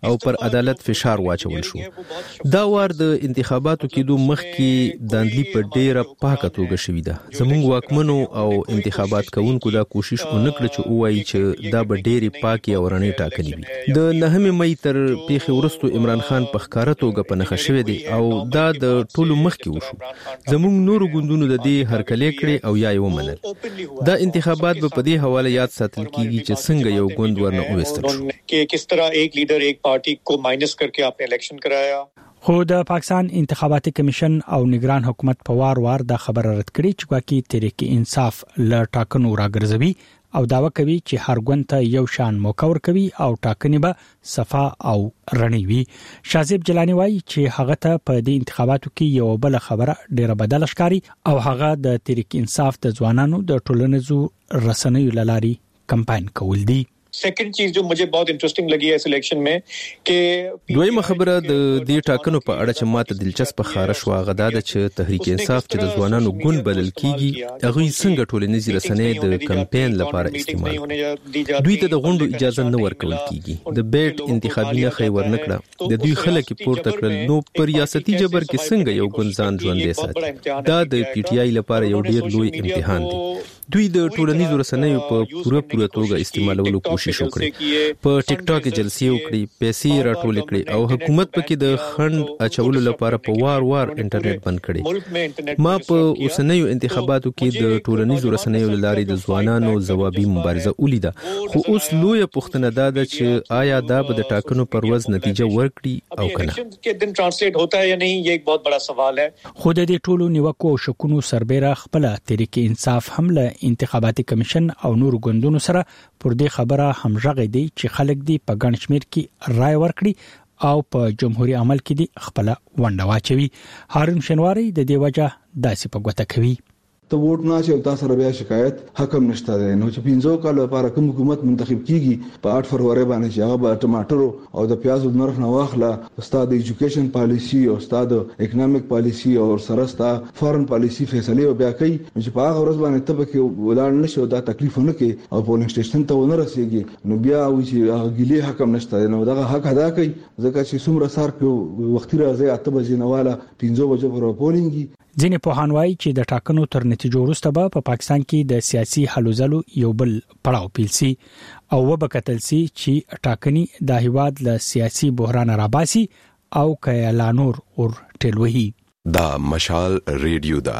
او پر عدالت فشار واچول شو. دا وار د انتخاباتو کېدو مخکې داندلی په ډیره پاکه توګه شوې ده. زموږ واکمنو او انتخابات کوونکو دا کوشش ونکړه چې وایي چې دا به ډېری پاکي او رڼې ټاکنې وي. د نهمې مې تر پیښې وروسته عمران خان په ښکاره توګه په نښه شوی دی او دا د ټولو مخکې وشو. زموږ نورو ګوندونو د دې هرکلې کړې او یا یې ومنل. دا انتخابات به په دې حواله یاد ساتل کیږي چې څنګه یو ګوند ورنه وویستل شو چې کس طرح ایک لیډر ایک پارټي کو ماینس کرके आपने इलेक्शन कराया. خو د پاکستان انتخاباتي کمیشن او نگران حکومت په وار وار د خبره رد کړي چې واکي تحریک انصاف ل ټاکنو راګرځوي او داوا کوي چې هر ګوند ته یو شان موقع ورکوي او ټاکنې به صفا او رڼې وي. شازیب جلانی وایي چې هغه ته په دې انتخاباتو کې یو بل خبره ډیره بدل ښکاري او هغه د تحریک انصاف د ځوانانو د ټولنیزو رسنیو لاري کمپاین کول دي. सेकंड चीज जो मुझे बहुत इंटरेस्टिंग लगी है सिलेक्शन में कि دویمه خبره د دې ټاکنو په اړه چې ماته دلچسپ خارښ واغدا د چې تحریک انصاف چې د ځوانانو ګوند بدل کیږي هغه څنګه ټولنیزي رسنۍ د کمپاین لپاره استعمال دوی ته د غونډو اجازه نه ورکول کیږي. د بیٹ انتخابي نه خې ورنکړه د دوی خلک پورته کړل. نو پر ریاستي جبر کې څنګه یو ګوند ځان ژوندې ساتي؟ دا د پی ټی آی لپاره یو ډیر لوی امتحان دی. دوی د ټولنیزو رسنیو په پوره پوره توګه استعمالولو کوشش وکړي. په ټیک ټاک جلسې وکړي، پیسې راټول کړي او حکومت پکې د خند اچولو لپاره په وار وار انټرنیټ بند کړي. ما په اوسنیو انتخاباتو کې د ټولنیزو رسنیو لارې د ځوانانو ځوابي مبارزه ولیده. خو اوس لوی پوښتنه ده چې آیا دا به د ټاکنو پر ورځ نتیجه ورکړي او کنه؟ کې دن ترانسلیټ ہوتا ہے یا نہیں، یہ ایک بہت بڑا سوال ہے. خو د دې ټولو نیوکو او شکونو سربېره خپل تحریک انصاف هم له انتخاباتي کمیشن او نور ګوندونو سره پر دې خبره همغږی دی چې خلک دی په ګڼ شمېر کې رائے ورکړي او په جمهوریت عمل کې دی خپل ونډه واچوي. هارون شنواری د دې وجه داسې په ګوته کوي. ته ووټ نه چې تاسو سره بیا شکایت حکم نشته دی. نو چې پنځو کال لپاره کوم حکومت منتخب کیږي په اټ فروری باندې چې هغه به ټماټر او د پیازو نرخ نه واخله، استاد د ایجوکیشن پالیسی او استاد د اکونومیک پالیسی او سره استاد فارن پالیسی فیصله بیا کوي چې په هغه ورځ باندې ته کې ولان نشو دا تکلیف نه کوي او پولینګ سټیشن ته ونه رسیږي. نو بیا و چې هغه ګلی حکم نشته دی. نو دغه حق ادا کوي ځکه چې څومره سار کې وختي راځي اته بجې نه والا پنځو بجو پر پولینګي. ځینې پوهان وایي چې د ټاکنو تر نتیجو وروسته به په پاکستان کې د سیاسي حل زلو یو بل پړاو پیل سي او وبکتل سي چې ټاکنې د هیواد له سیاسي بحران راباسي او کایلانور اور ټلوهي. دا مشال ریډیو دا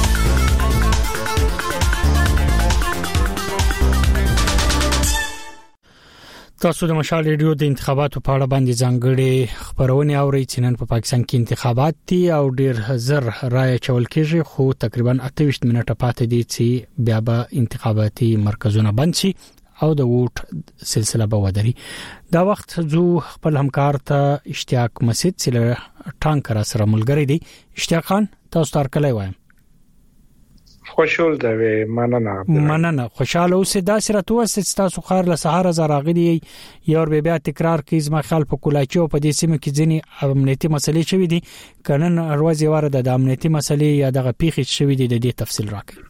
تاسو د مشال ریډیو د انتخاباتو په اړه باندې ځانګړي خبرونه اورئ چې نن په پاکستان کې انتخابات دي او ډیر زر رائے چول کېږي. خو تقریبا اته ویشت منټه پاتې دي چې بیا به انتخاباتي مرکزونه بند شي او د ووټ سلسله به ودري. دا وخت زو خپل همکار ته اشتیاق مسجد چې ټانک را سره ملګری دی. اشتیاق خان تاسو تر کله وایم؟ خوشحال دی. مننه مننه خوشاله اوسه. دا سره توسط تاسو خار له سهار زراغلی یو ور بیا تکرار کی زما خیال په کولاچو په دې سیمه کې ځینی امنیتي مسلې شوې دي. کنن اروازي واره د امنیتي مسلې یا دغه پیښې شوې دي د دې تفصیل راکړئ.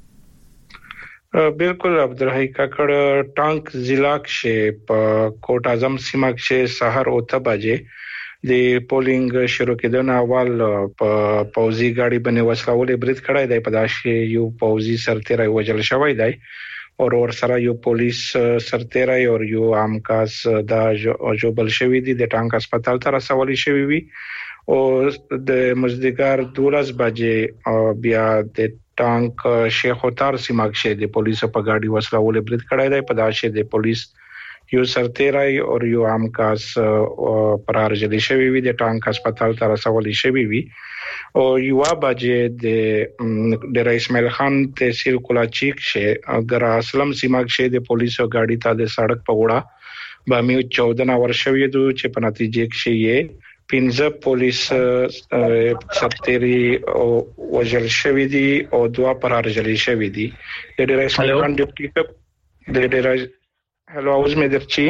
بالکل عبدالحی کاکړ ټانک ضلع کې په کوټ اعظم سیمه کې سحر اوته بجې د پولینګ شروع کېدنه اول په پوزي گاډي باندې وسلواله برید کړای دی. په داسې یو پوزي سرتیری وجل شوی دی او ور سره یو پولیس سرتیری او یو عامکاس دا جو بل شوی دی د ټانک هسپتال ته رسولي شوی وي او د مزدګار دولس بجې بیا د ټانک شیخ اوتار سیمه کې د پولیسو په گاډي وسلواله برید کړای دی. په داسې د پولیس یو سرتیری او یو عامکاس پرار جلی شوی وي د ټانک هسپتال ته رسولي شوی وي او یو بجې د ډیر اسماعیل خان تحصیل کولاچیک شه ګرا اسلم سیمه کې د پولیسو گاډي ته د سړک په وړا باندې چودہ ور شوی دو چې په نتیجه کې یې پنځه پولیس سرتیری او وجل شوی دي او دوا پرار جلی شوی دي. د ډیر اسماعیل خان ډیپټي کپ د ډیر هلو اوس مې درچی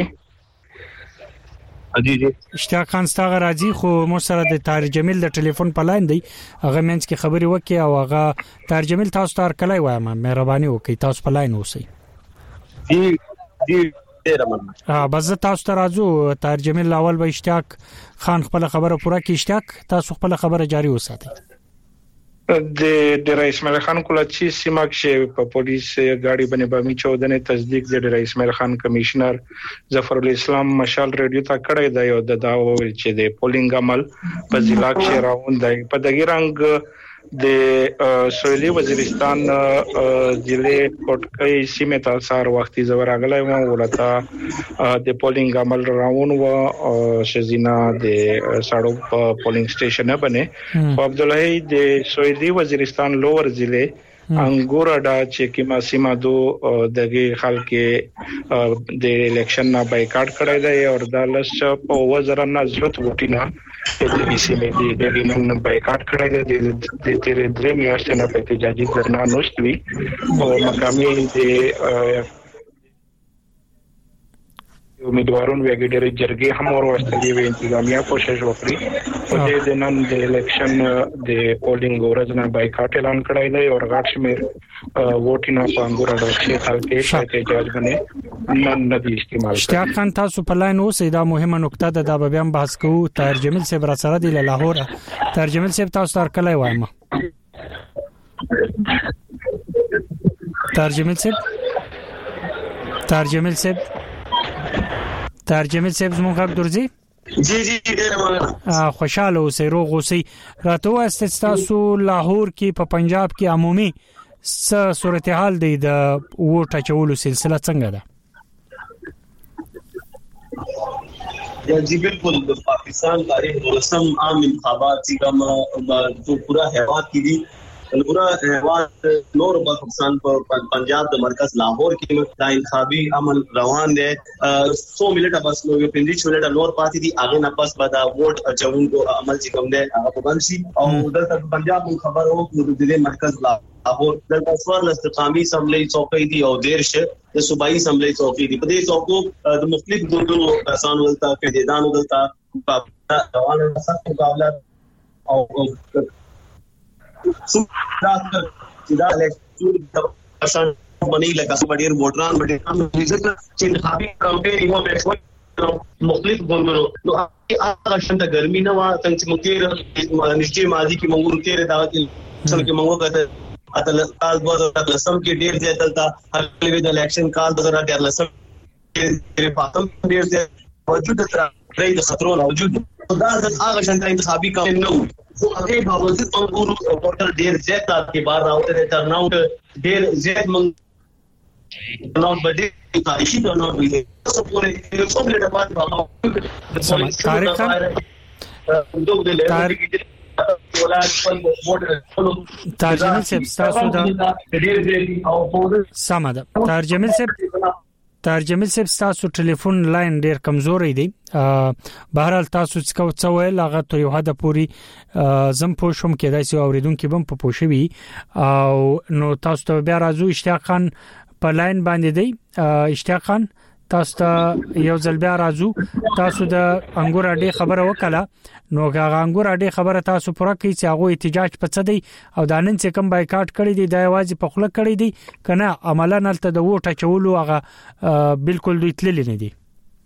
اجي جي اشتیاق خان ستغه راځي خو مو سره د طاهر جمیل د ټلیفون په لاین دی. هغه مینس کې خبري وکي او هغه طاهر جمیل تاسو تر کله وایم مهرباني وکي تاسو په لاین اوسئ. جی جی ډیر مننه. ها بس تاسو ته راځو ترجمه لاول به اشتیاق خان خپل خبره پوره کړي. اشتیاق تاسو خپل خبره جاری وساتئ. د ډیر اسماعیل خان کولاچی سیمه کې په پولیس ګاډي باندې بامي چودنه تصدیق د ډیر اسماعیل خان کمشنر ظفر الاسلام مشال ریډیو ته کړی دی او د داو چې د پولینګ عمل په ضلع کې راوند دی. په دغه رنګ د سویلي وزیرستان ضلع کوټکۍ سیمه ته سار وختي زور اغلای و ولتا د پولینګ عمل راون و شزینا د ساړو پولینګ سټیشن باندې په عبدالله د سویلي وزیرستان لوور ضلع انګورډا چې کیما سیمه دو دغه خلک د الیکشن نه بایکاټ کړی دی او د لس په وزر نه زړه وټینا د دې سیمه د دغه نن بایکاټ کړی دی د تیر درې میاشتې نه په احتجاجي ځرنا نوښتوي او مقامي د امیدوارون وګړي جرګې هم ورواستلې وي انتظامیه کوشش وکړي او د نن د الیکشن د پولینګ ورځ نه بایکاټ اعلان کړی دی او غاټ شمیر ووټینو په انګور راځي خلک په احتجاج باندې نن نه دي استعمال. اشتیاق خان تاسو په لاین اوسئ. دا مهمه نقطه ده دا به بیا بحث کوو. ترجمه صاحب را سره دی له لاهور. ترجمه صاحب تاسو تر کله وایم ترجمه صاحب ترجمه صاحب ترجمه صاحب زموږ غږ درځي؟ جی جی ډیر مننه. خوشاله اوسئ روغ اوسئ. راته واسطه تاسو لاهور کې په پنجاب کې عمومي څه صورتحال دی د ووټ اچولو سلسله څنګه ده؟ یا جی بالکل د پاکستان تاریخ ورسم عام انتخابات چې کوم جو پورا هیواد کې دي پورا هیواد نور پاکستان په پنجاب د مرکز لاهور کې دا انتخابي عمل روان دي. سو منټه بس نو پنځه منټه نور پاتې دي هغه نه پس بعد ووټ اچونکو عمل چې کوم دی هغه په بنسي او دلته پنجاب خبر او د مرکز لاهور د څوار استقامي سملي چوکۍ دي او دیرشه د صوبایي سملي چوکۍ دي. په دې چوکو د مختلف ګوندونو کسان ولتا کاندیدانو دلته په روانه سخت مقابله او سودا چې دا الیکشن د پرشن باندې لکه ډیر ووټران باندې چې انتخابي کمپاین یو به مختلف ګوندونو نو هغه شنه ګرمي نه و څنګه چې موږ نشټي ماضي کې موږ تیر دا چې څنګه موږ غته اتل کال دو هزار لسم کې ډیر ځای تلتا هر کله د الیکشن کال دو هزار لسم کې پاتم ډیر ځای موجود تر د خطرونو موجود دا د هغه شنه انتخابي کمپاین نو خو هغه باوجود انګور ووټر ډیر زیات کې بار راوته تر نو ډیر زیات مونږ نو بده تاریخي نو ویلې څه پورې څو بلډ باندې سم تاریخ ترجمه صاحب تاسو دا سم ده. ترجمه صاحب ترجمه صاحب تاسو ټلیفون لاین ډیر کمزوري دی. بهرحال تاسو څه ویل هغه تر یو حد پورې زم پوښوم کېدای شي اوریدونکو بم په پوښوي او نو تاسو ته بیا راځو. اشتیاق خان په لاین باندې دی. اشتیاق خان تاسو ته یو ځل بیا راځو. تاسو د انګور اډې خبره وکړه نو هغه انګور اډې خبره تاسو پوره کړئ چې هغه احتجاج پڅ دی او د نن څخه کم بایکاټ کړی دی د یوازې په خله کړی دی کنه عملاً نلته د ووټ اچولو هغه بالکل دوی تللی نه دی.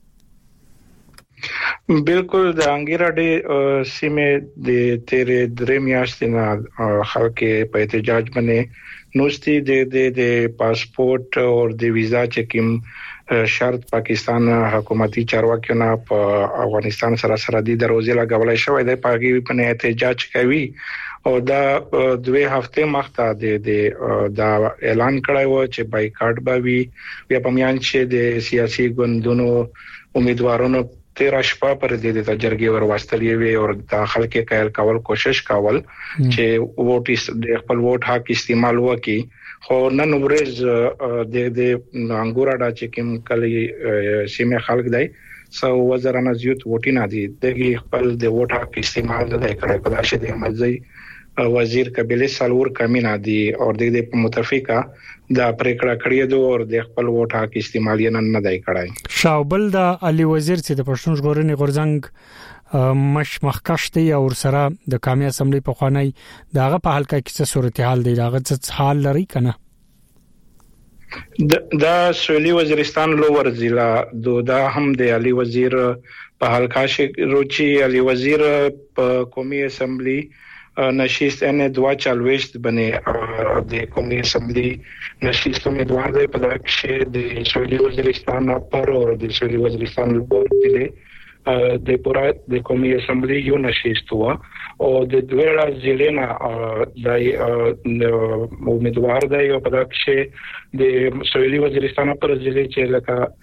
بالکل د انګیر اډې سیمه د تیر درې میاشتې نه خلک په احتجاج باندې نوستي د د پاسپورت او د ویزا چکیم شرط پاکستان حکومتي چارواکیو نه په افغانستان سره سره د دروازې لګولای شوې د پاګي په احتجاج کوي او دا دوه هفته مخته د دا اعلان کړی و چې بایکاټ به وي بیا په میان چې د سیاسي ګوندونو امیدوارانو تیر شپه پر دې د تجربه ورواستلې وي او د خلک کېل کول کوشش کول چې ووټ د خپل ووټ حق استعمال وکړي. خو نن ورځ د د انګورډا چې کوم کلی سیمه خلک دی سو وزرانه زیات ووټینه دي د خپل د ووټ حق استعمال نه کړی په داسې د مزي وزیر قبيله سالور کمینا دي او د دې متفقه دا پریکړه کړې ده او د خپل ووټ حق استعمال یې نه دی کړای. شاوبل د علي وزیر چې د پښتون ژغورنې غورځنګ مش مخکشتي او سره د قومي اسمبلی په خوانی داغه په حلقه کې څه صورتحال دی داغه څه حال لري کنه؟ دا سویلی وزیرستان لوور ضلع دو دا هم د علي وزیر په حلقه کې روچي علي وزیر په قومي اسمبلی نشست ان دوا چالويشت بنه د قومي اسمبلی نشست امیدوار دی په دغه کې د سویلی وزیرستان پر او د سویلی وزیرستان لوور ضلع د پورا د قومي اسمبلی یو نشست هوا او د دوه ضلع د امیدوار دی او په دغه کې د سویلی وزیرستان پر ضلع چې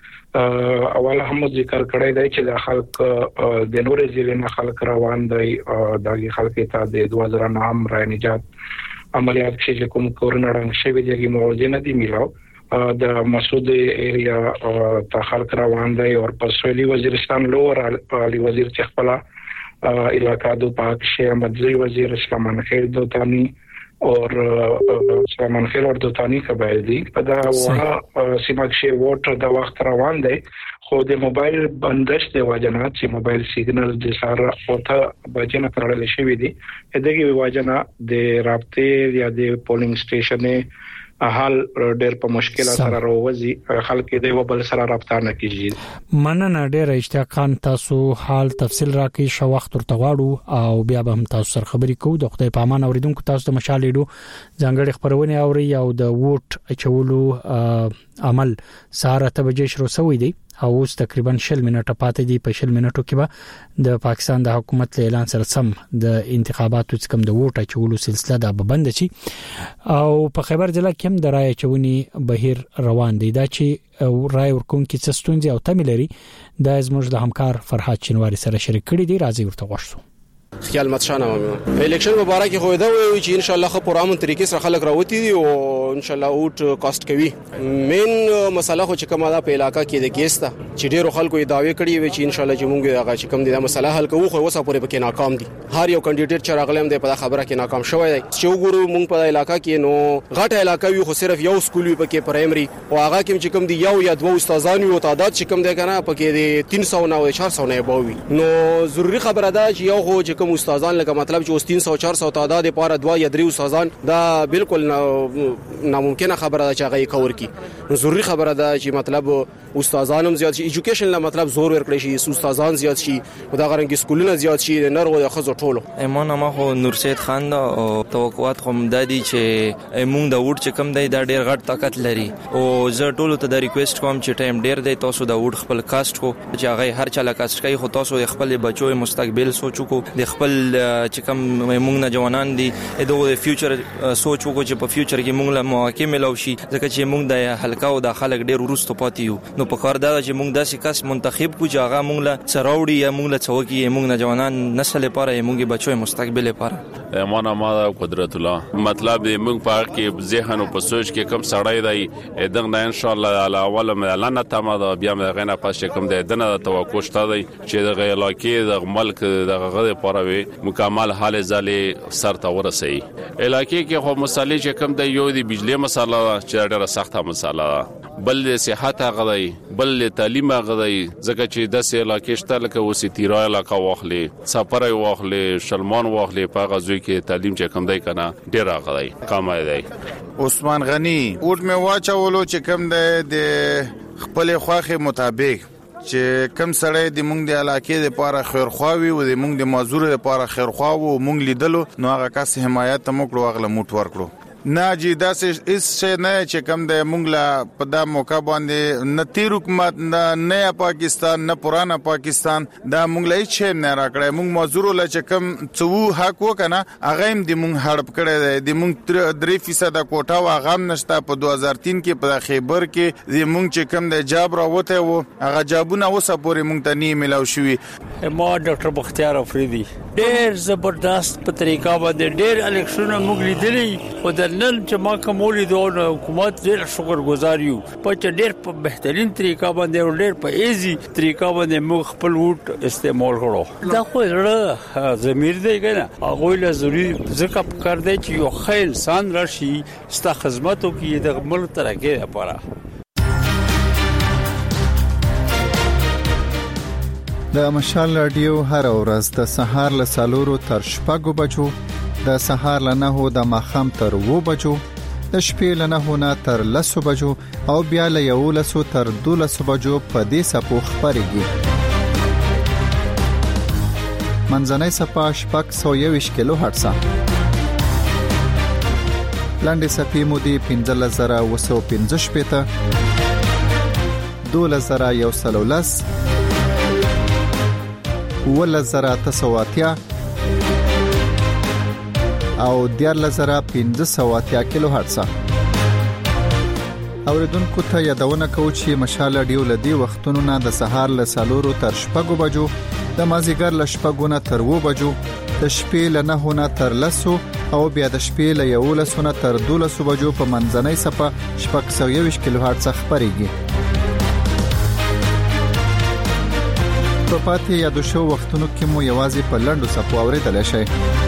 لکه اول هم ذکر کړی دی چې د خلک د نور ضلع نه خلک روان دی دغه خلک ته د دوه هزار نه هم رای نجات عملیات چې کوم کورونه رنګ شوی دی موازنه دی میلاو د مسعود ایریا ته خلک روان دی او په سویلی وزیرستان لوور علي وزیر چې خپل علاقہ دو پاک شه مدزي وزیر اسلام خیر دوتانی اور سامان خیر اور دوتانی قبایل دي په دا واه سیماکشه ووټ د وخت روان دی خو د موبایل بندش د واجنات چې موبایل سیګنل د سره اوته بجنه کړل شوی دی دغه واجنه د رابطې یا د پولینګ سټیشن حال ډېر په مشکل سره راوځي خلک د وبل سره رابطه نه کیږي مننه ډېر اشتیاق خان تاسو حال تفصیل راکې شو وخت ورته غواړو او بیا به هم تاسو سره خبرې کوو د خدای په امان اوریدونکو تاسو د مشال لیدو ځانګړي خبرونه اوري او د ووټ اچولو عمل ساره ته بجې شروع شوی دی او اوس تقریبا شل منټه پاتې دي په شل منټو کې به د پاکستان د حکومت له اعلان سره سم د انتخاباتو څخه د ووټ اچولو سلسله د بند شي او په خیبر ضلع کې هم د رای اچونې بهیر روان دی دا چې رای ورکوونکي څه ستونزې او تمې لري د زموږ د همکار فرحات چنواری سره شریک کړي دي راځي ورته غوښتو خیال متشانه مې الیکشن مبارک خو دا وی چې ان شاء الله خو پرامن طریقې سره خلک راوتی دي او ان شاء الله اوټ کاست کوي مین مسله خو چې کومه دا په علاقہ کې د کیسته چې ډیرو خلکو دعوی کړي وي چې ان شاء الله چې مونږ هغه چې کوم دي دا مسله حل کوو خو اوسه پورې پکې ناکام دي هر یو کینډیډیټ چې راغلم دی په خبره کې ناکام شوی دی چې وګورو مونږ په علاقہ کې نو غټه علاقہ وي خو صرف یو سکول وي پکې پرایمري او هغه کې چې کوم دي یو یا دوه استادان وي او تعداد چې کوم دی کنه پکې دي تین سو نه او چهار سو نه بوي نو ضروری خبره ده چې یو خو چې کوم استادان لکه مطلب چې اوس تین سو چهار سو تعداد لپاره دوا یا درې استادان دا بالکل ناممکنه خبره ده چې هغه کور کی ضروری خبره ده چې مطلب استادانم زیات شي ایجوکیشن لا مطلب زور ورکړي شي استادان زیات شي او دا غرنګ سکولونه زیات شي نر او خزو ټولو ایمان ما خو نور سید خان دا او توقعات کوم دادی چې مونږ د ووټ چې کم دی دا ډیر غټ طاقت لري او زه ټولو ته د ریکوست کوم چې ټایم ډیر دی تاسو د ووټ خپل کاست کو چې هغه هر چا لا کاست کوي خو تاسو خپل بچو مستقبل سوچو کو د خپل چې کوم مونږ نه جوانان دي دغه فیوچر سوچ وکړو چې په فیوچر کې مونږ له مواقع ملو شي ځکه چې مونږ د حلقه او د خلک ډیر ورستو پاتې یو نو په کار دا چې مونږ داسې کس منتخب کو چې هغه مونږ له سراوړي یا مونږ له څوکي مونږ نه جوانان نسل لپاره مونږ بچو مستقبل لپاره ایمان ما قدرت الله مطلب مونږ په کې ذهن او په سوچ کې کم سړی دی دغه ان شاء الله علی اول اعلان تمه دا بیا مې غنه پاس کوم دی دنه توقع شته دی چې د علاقې د ملک دغه غږ لپاره وي مکمل حال ځلې سر ته ورسي علاقې کې خو مسالې چې کم دی یو دی بجلی مسله چې ډېره سخته مسله بل صحت غدای بل تعلیم غدای ځکه چې د سه علاقې شته لکه وسی تیرا علاقہ واخلي سفر واخلي شلمان واخلي په غزوی کې تعلیم چې کم دی کنه ډېر غدای کمای دی عثمان غنی اوټ می واچولو چې کم دی د خپل خواخه مطابق چې کم سړی د مونږ د علاقې د پاره خیرخواوي او د مونږ د مازور د پاره خیرخواو مونږ لیدلو نو هغه کس حمایت موکړو هغه موټ ورکړو نه جی داسې اس شي نه چې کم د مونږ لا په دا موقع باندې نه تیر حکومت نه نه پاکستان نه پرانا پاکستان دا مونږ لا هیڅ نه راکړای مونږ مزور لا چې کم څو حق وکنه هغه هم د مونږ هړپ کړی دی مونږ درې فیصد کوټه واغه نشته په دوه هزار تین کې په خیبر کې د مونږ چې کم د جاب راوته وو هغه جابونه اوسه پورې مونږ ته نه ملاو شوی ما ډاکټر بختیار افریدي ډېر زبردست په طریقه باندې ډېر الیکشن موږ لیدلی او نن چې ما کومولې د حکومت ډېر شکر گزار یو په ډېر په بهترین طریقه باندې او ډېر په ایزي طریقه باندې موږ خپل ووټ استعمال کړو دا خو ډېر ضمیر دی کنه هغه له ضروري ځکه کار دی چې یو ښه انسان راشي ستا خدماتو کې د ملک ترقی لپاره د مشال رادیو هر ورځ د سهار له سالورو تر شپږو بجو د سهار له نهو د ماخام تر وو بجو د شپې له نهو نه تر لسو بجو او بیا له یولسو تر دولسو بجو په دې سپو خپرېږي. منځنۍ سپه شپږ سوه یوویشت کیلو هرټزه. لاندې سپې مودې پنځلس زره اوه سوه پنځه شپېته، دولس زره یو سل او لس، اوولس زره اته سوه اتیا او دیارلس زره پنځه سوه اتیا کیلو هرټزه. اوریدونکو ته یادونه کوو چې مشال رادیو له دې وختونو نه د سهار له څلورو تر شپږو بجو، د مازیګر له شپږو نه تر اووه بجو، د شپې له نهو نه تر لسو او بیا د شپې له یولسو نه تر دولسو بجو په منځنۍ سپه شپږ سوه یوویشت کیلو هرټزه خپرېږي. په پاتې یادو شو وختونو کې مو یوازې په لنډو سپو اورېدلی شئ.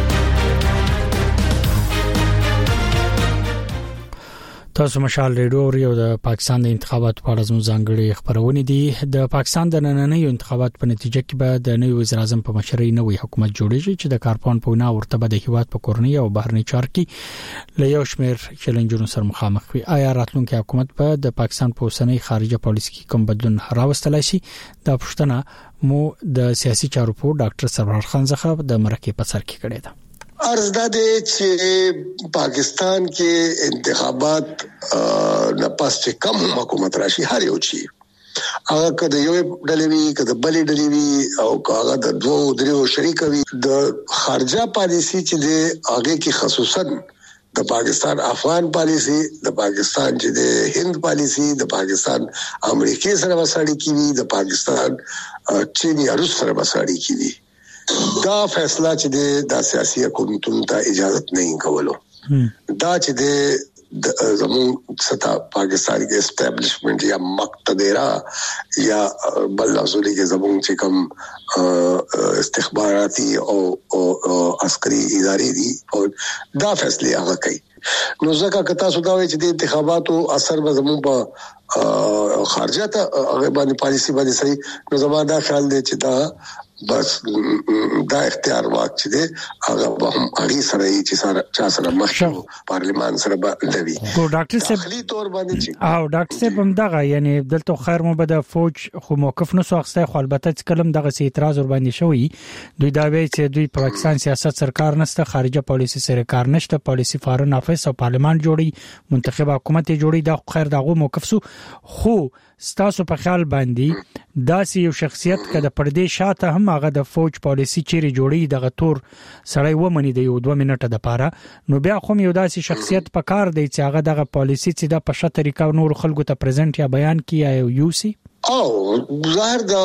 تاسو مشال ریډیو ریو د پاکستان د انتخاباتو په اړه زموږ ځانګړي خبرونه دي. د پاکستان د نننیو انتخاباتو په نتیجه کې به د نوي وزیر اعظم په مشرۍ نوې حکومت جوړیږي چې د کارپون په وینا ورته به د هیواد په کورنۍ او بهرني چارو کې له یو شمېر چیلنجونو سره مخامخ وي. آیا راتلونکي حکومت به د پاکستان په اوسنۍ خارجه پالیسي کې کوم بدلون راوستلای شي؟ دا پوښتنه مو د سیاسي چارو په ډاکټر سرور خان څخه د مرکې په سر کې کړې ده. عرض ده چې پاکستان کې انتخابات نه پس چې کم حکومت راشي هر یو چی هغه کده یو ډلې وی کده بلې ډلې وی او هغه د دوه درو شریک وی د خارجه پالیسی چې د هغه کې خصوصا د پاکستان افغان پالیسی، د پاکستان چې د هند پالیسی، د پاکستان امریکای سره وساړي کیږي، د پاکستان چین یا روس سره وساړي کیږي. دا فیصله چې د سیاسي حکومتونو ته اجازه نه کولو دا چې د زمون ستا پاکستان کې اسټابلیشمنت یا مقتدره یا بل لفظونه کې زمون چې کوم استخباراتي او عسکري ادارې دي او دا فیصله هغه کوي. نو ځکه کتا سودا وي چې د انتخاباتو اثر به زمون په خارجه ته هغه باندې پالیسی باندې صحیح نو زموږ دا خیال دی چې دا بس دا اختیار واک چې دی هغه هم هغه سره چې سره چا سره مخشو پارلیمان سره به لوي او ډاکټر صاحب خلی تور باندې چې او ډاکټر صاحب هم دغه یعنی دلته خیر مو به د فوج خو موقف نه سوخسته خو البته چې کلم دغه سي اعتراض ور باندې شوی دوی دا وی چې دوی پاکستان سیاست سرکار نشته، خارجه پالیسی سره کار نشته، پالیسی فارن افیس او پارلیمان جوړي، منتخب حکومت جوړي، دا خیر دغه موقف سو. خو ستاسو په خیال باندې داسې یو شخصیت کده پردې شاته هم هغه د فوج پالیسی چیرې جوړي دغه تور سړی ومني د یو دوه منټه د پاره نو بیا خو یو داسې شخصیت په کار دی چې هغه دغه پالیسی چې د په شته طریقه نور خلکو ته پریزنټ یا بیان کیه یا یوسی او ظاهر دا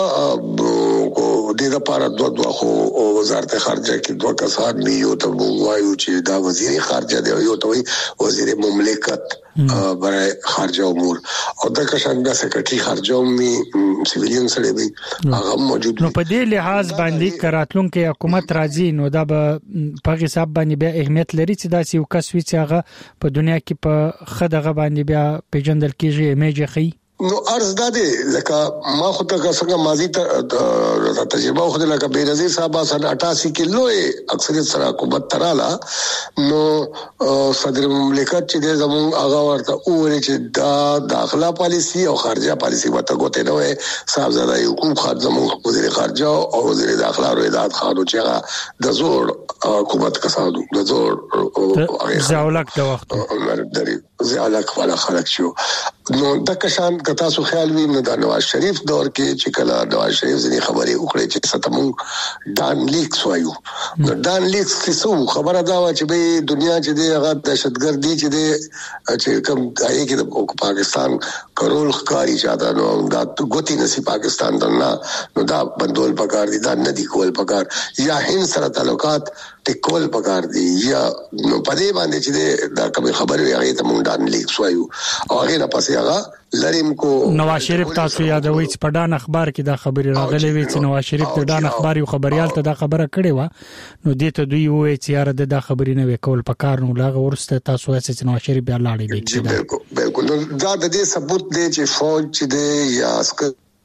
د دې لپاره دوه دوه خو وزارت خارجه کې دوه کسان دی، یو ته وایو چې دا وزیر خارجه دی، یو ته وزیر مملکت برای خارجه امور او د کشان د سیکریټري خارجه می سیویلین سره دی هغه موجود. نو په دې لحاظ باندې کراتلونکو حکومت راځي نو دا به په حساب باندې بیا اهمیت لري چې دا یو کس وي چې هغه په دنیا کې په خدغه باندې بیا پیژندل کیږي ایمیج خي. نو ارز داده لکه ما خو ته څنګه ماضی ته تجربه خو لکه بینظیر صاحب سن اٹھاسی کې لوی اکثریت سره حکومت تراله نو صدر مملکت چې د زمون هغه ورته وره چې دا داخله پالیسی او خارجه پالیسی وته غوته نه وي صاحبزاده حکومت خارج زمون وزیر خارجه او وزیر داخله رویداد خانو چې د زور حکومت کسانو د زور زاولک د وخت زاولک ولا خلک شو نو د کشان کتا سو خیال وی نو د نواز شریف دور کې چې کله نواز شریف ځنی خبرې وکړي چې ستمو دان لیکس وایو نو دان لیکس څه خبره دا و چې به دنیا چې د هغه دهشتګردي چې د چې کوم آی کې د پاکستان کرول ښکاری چاته نو دا ګوتی نسی پاکستان دنه نو دا بندول پکار دي دا ندی کول پکار یا هند سره تعلقات ټکول پکار دي یا نو پدې باندې چې دا کوم خبره هغه ته مونږ دان لیکس وایو او هغه نه پسې هغه لریم کو نواز شریف تاسو یادوي چې په ډان اخبار کې دا خبري راغلي وي چې نواز شریف د ډان اخبار یو خبريال ته دا خبره کړې و نو دې ته دوی وایي چې یاره د خبري نه وکول په کار نو لاغه ورسته تاسو وایي چې نواز شریف بیا لاړې وي بالکل بالکل دا د دې ثبوت دی چې فوج دې یا عسكر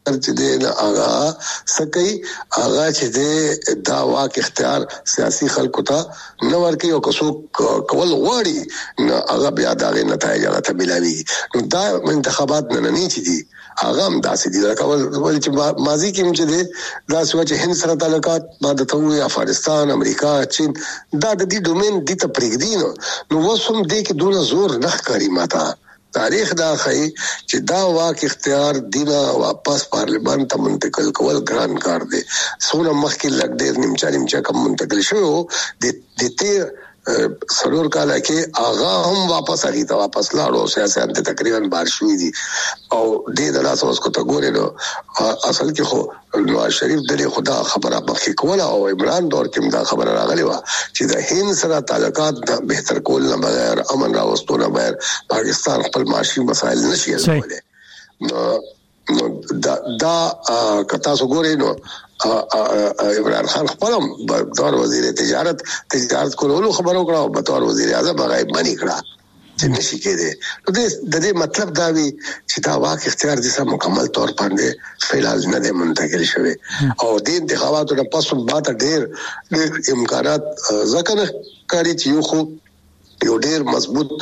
چې د هغه سکي هغه چې د دا واک اختیار سیاسي خلکو ته نو ورکي او کسو کول غواړي نو هغه بیا دا نتایج هغه ته ملایوي. نو دا انتخابات نه نه چي دي هغه هم داسې دي لکه ول چې ماضي کې چې دي دا سوچ هند سره تعلقات ما د توي افغانستان امریکا چین دا د دې ډومین دي ته پرېږدي نو نو وسوم دې کې دونه زور نه ښکاري ماته. تاریخ دا خی چې دا واک اختیار دینا واپس پارلیمان ته منتقل کول ګران کار دی. سونه مخکې لګ ډېر نیمچا نیمچا کم منتقل شو د د تیر سرور کاله کې آغا هم واپس اړې ته واپس لاړو سیاست ته تقریبا بار شوې دي او د دې لاس اوس کو ته ګورې نو اصل کې خو نواز شریف دلې خدا خبره مخکې کوله او عمران دور کې دا خبره راغلی و چې د هند سره تعلقات بهتر کول نه بغیر امن راوستو نه بغیر پاکستان خپل معاشي مسایل نشي حل کولای. نو دا دا کتا سو ګورې نو عمران خان خپلم بطور وزیر تجارت تجارت کولو خبرو کړه او بطور وزیر اعظم هغه باندې کړه چې نشي کېده. نو د دې مطلب دا وی چې دا واک اختیار د سم مکمل طور باندې فعال نه دی منتقل شوی او د انتخاباتو نه پس بعد ډېر امکانات ځکه کاری چې یو خو یو ډېر مضبوط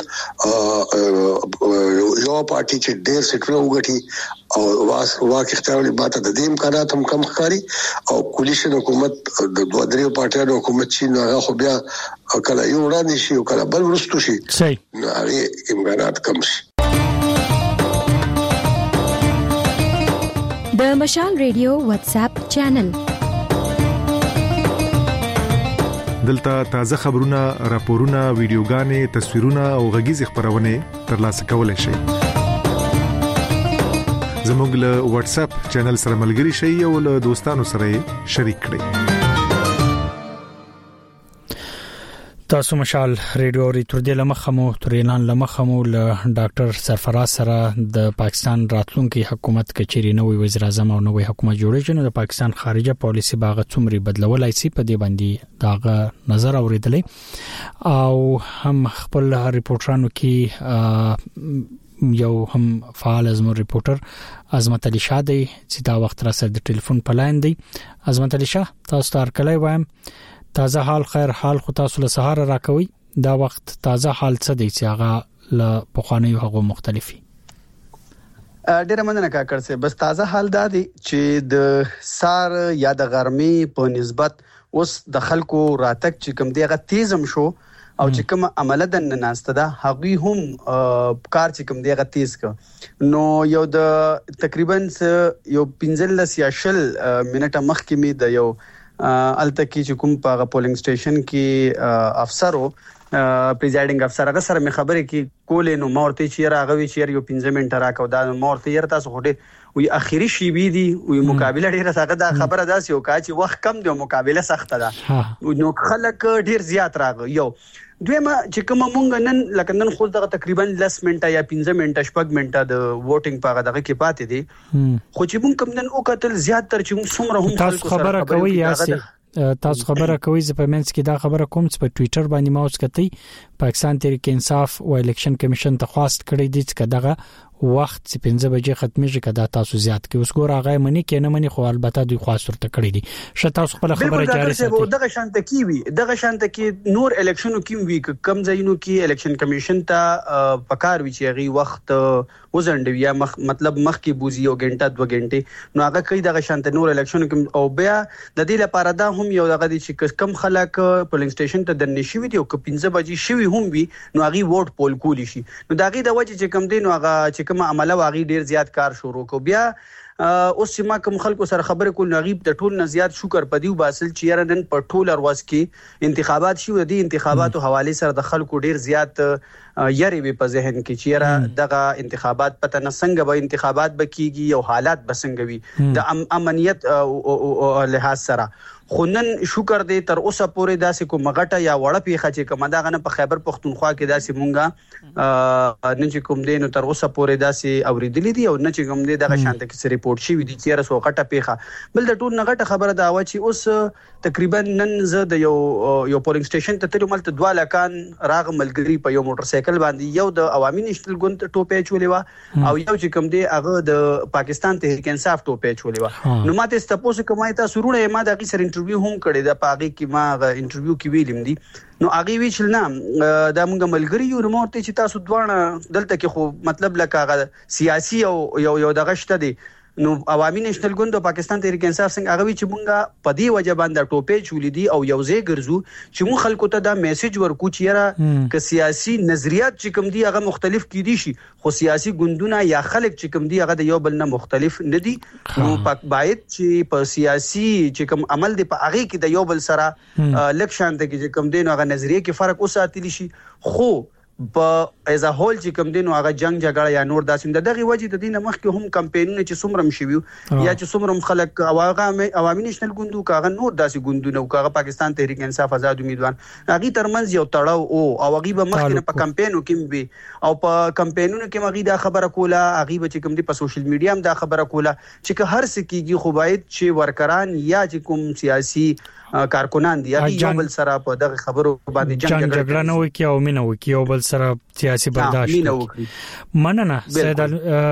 یو پارټي چې ډېر سټره وګټي او واس واک اختیار لري ماته د دې امکانات هم کم ښکاري او کولیشن حکومت د دوه درې پارټیانو حکومت چې نه خو بیا کله یو وړاندې شي او کله بل ورستو شي صحیح هغه امکانات کم شي. د مشال ریډیو واتس اپ چینل دلته تازه خبرونه، راپورونه، ویډیوګانې، تصویرونه او غږیز خبرونه ترلاسه کولای شئ. زموږ له واتس اپ چینل سره ملګري شئ او له دوستانو سره شریک کړئ. تاسو مشال ریډیو ری تر دې لمخمو تر اعلان لمخمو له ډاکټر سرفراز سره د پاکستان راتلونکي حکومت کچېری نوې وزیر اعظم او نوې حکومت جوړې شنو د پاکستان خارجه پالیسی باغ څومره بدلولای سي په دې باندې داغه نظر اوریدلې او هم خپل ریپورټرانو کې یو هم فعال ازمو ریپورټر عظمت علي شاه دی چې دا وخت را سره د ټلیفون په لاین دی. عظمت علي شاه تاسو ته هرکلی وایم. تازه حال خیر حال خو تاسو له سهار راکوي دا وخت تازه حال څه دی چې هغه له پخوانیو هغه مختلفي؟ ډیره مننه کاکړ سه. بس تازه حال دا دی چې د سار یا د غرمې په نسبت اوس د خلکو راتک چې کوم دی هغه تیزم شو او چې کوم عمله د نناسته ده هغه هم کار چې کوم دی هغه تیز ک نو یو د تقریبا یو پنځلس یا شل منټه مخکې می د یو التکی چې کوم په پولینګ سټیشن کې افسرو پریزایډینګ افسر هغه سره مې خبرې کې کولې نو مورته چې راغوي چې یو پنځه منټه راکاو دا مورته یې تاسو هډه وی اخیری شی بي دي وی مقابله ډیره سخته ده خبره ده چې وکړي چې وخت کم دی مقابله سخته ده نو خلک ډیر زیات راغ یو دویمه چې کوم مونږ نن لکه نن خو دغه تقریبا لس منټه یا پنځه منټه شپږ منټه د ووټینګ په دغه کې پاتې دي خو چې مونږ کوم نن او کتل زیات تر چې څومره هم تاسو خبره کوي یاسه تاسو خبره کوي چې په منځ کې دا خبره کوم چې په ټوئیټر باندې ماوس کتي پاکستان تحریک انصاف او الیکشن کمیشن ته خواست کړی دی چې دغه وخت چې پنځه بجې ختمېږي کدا تاسو زیات کې اوس ګور هغه منی کې نه منی خو البته دوی خواست ورته کړی دي. شته تاسو خپل خبره جاري ساتي. دغه شانته کی وی دغه شانته کې نور الیکشنو کې وی کم ځایونو کې الیکشن کمیشن ته پکار وی چې غي وخت وزندوي یا مخ مطلب مخ کې بوزي او غنټه دوه غنټه نو هغه کوي دغه شانته نور الیکشنو کې او بیا د دې لپاره دا هم یو دغه چې کم خلک پولینګ سټیشن ته د نشوي دي او ک پنځه بجې شوي هم وي نو هغه ووټ پول کولی شي نو دغه د وجه چې کم دي نو هغه چې کوم عمله واغی ډیر زیات کار شروع کو. بیا اوس چې ما کوم خلکو سره خبرې کول نغیب د ټول نه زیات شکر پدیو باسل چې یاره نن په ټول ارواز کې انتخابات شو دي انتخاباتو حواله سره د خلکو ډیر زیات یاري وي په ذهن کې چې یاره دغه انتخابات پته نه څنګه به انتخابات بکیږي او حالات بسنګ وي د امنیت او لحاظ سره خو نن شکر دې تر اوسه پورې داسې کوم غټه یا وړه پیخه چې کوم داغه نه په خیبر پختونخوا کې داسې مونږه نن چې کوم دې نو تر اوسه پورې داسې اوریدلې دي او نه چې کوم دې دغه شانته کې ریپورټ ریپورت شوی دي چې رسو غټه پیخه بل د ټول نغټه خبره دا و چې اوس تقریبا نن زه د یو یو پولینګ سټیشن ته تلم ملته دوه لکان راغ ملګری په یو موټر سایکل باندې یو د عوامي نېشنل ګوند ټوپې چولې و او یو چې کوم دی هغه د پاکستان تحریک انصاف ټوپې چولې و نو ماته ستاسو کومه تاسو رونه ما د غیر انټرویو هم کړی د پاغي کې ما انټرویو کې ویلم دي نو هغه ویل نه دا موږ ملګری یو رموټ چې تاسو دوه دلته کې خو مطلب لکه سیاسي او یو یو دغه شته دي نو عوامي نېشنل ګوند او پاکستان تحریک انصاف څنګه هغه چې مونږه په دې وجه باندې ټوپې چولې دي او یو ځای ګرځو چې مون خلکو ته دا میسج ورکو چې یاره ک سیاسي نظریات چې کوم دي هغه مختلف کی دي شي خو سیاسي ګوندونه یا خلک چې کوم دي هغه د یو بل نه مختلف نه دي نو پاک باید چې په سیاسي چې کوم عمل دی په هغه کې د یو بل سره لک شانته کې چې کوم دي نو هغه نظریه کې فرق اوساتلی شي خو په ایز ا هول چې کوم دین او هغه جنگ جګړه یا نور داسې د دغه وجې د دینه مخ کې هم کمپاینونه چې څومره مشوي یا چې څومره خلک اواغه عوامي نېشنل ګوندو کاغه نور داسې ګوندونه او کاغه پاکستان تحریک انصاف آزاد امیدوار هغه ترمنځ یو تړاو او هغه به مخکې په کمپاینو کې وي او په کمپاینونو کې مغي دا خبره کوله هغه چې کوم دی په سوشل میډیا هم دا خبره کوله چې هر څه کېږي خو باید چې ورکران یا چې کوم سیاسي کارکونان دي هغه یو بل سره په دغه خبرو باندې جنگ جګړه نه وکي او مینه وکي او بل سره سیاسي برداشت مننه سید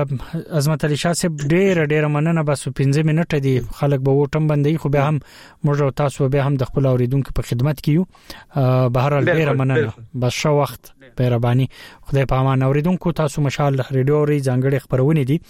عظمت علي شاه صاحب ډېر ډېر مننه بس پنځه منټه دي خلک به وټم باندې خو به هم موږ تاسو به هم د خپل اوریدونکو په خدمت کیو بهر حال ډېر مننه بس شو وخت مهرباني خدای په امان اوریدونکو تاسو مشال ریډیو ری ځانګړي خبرونه دي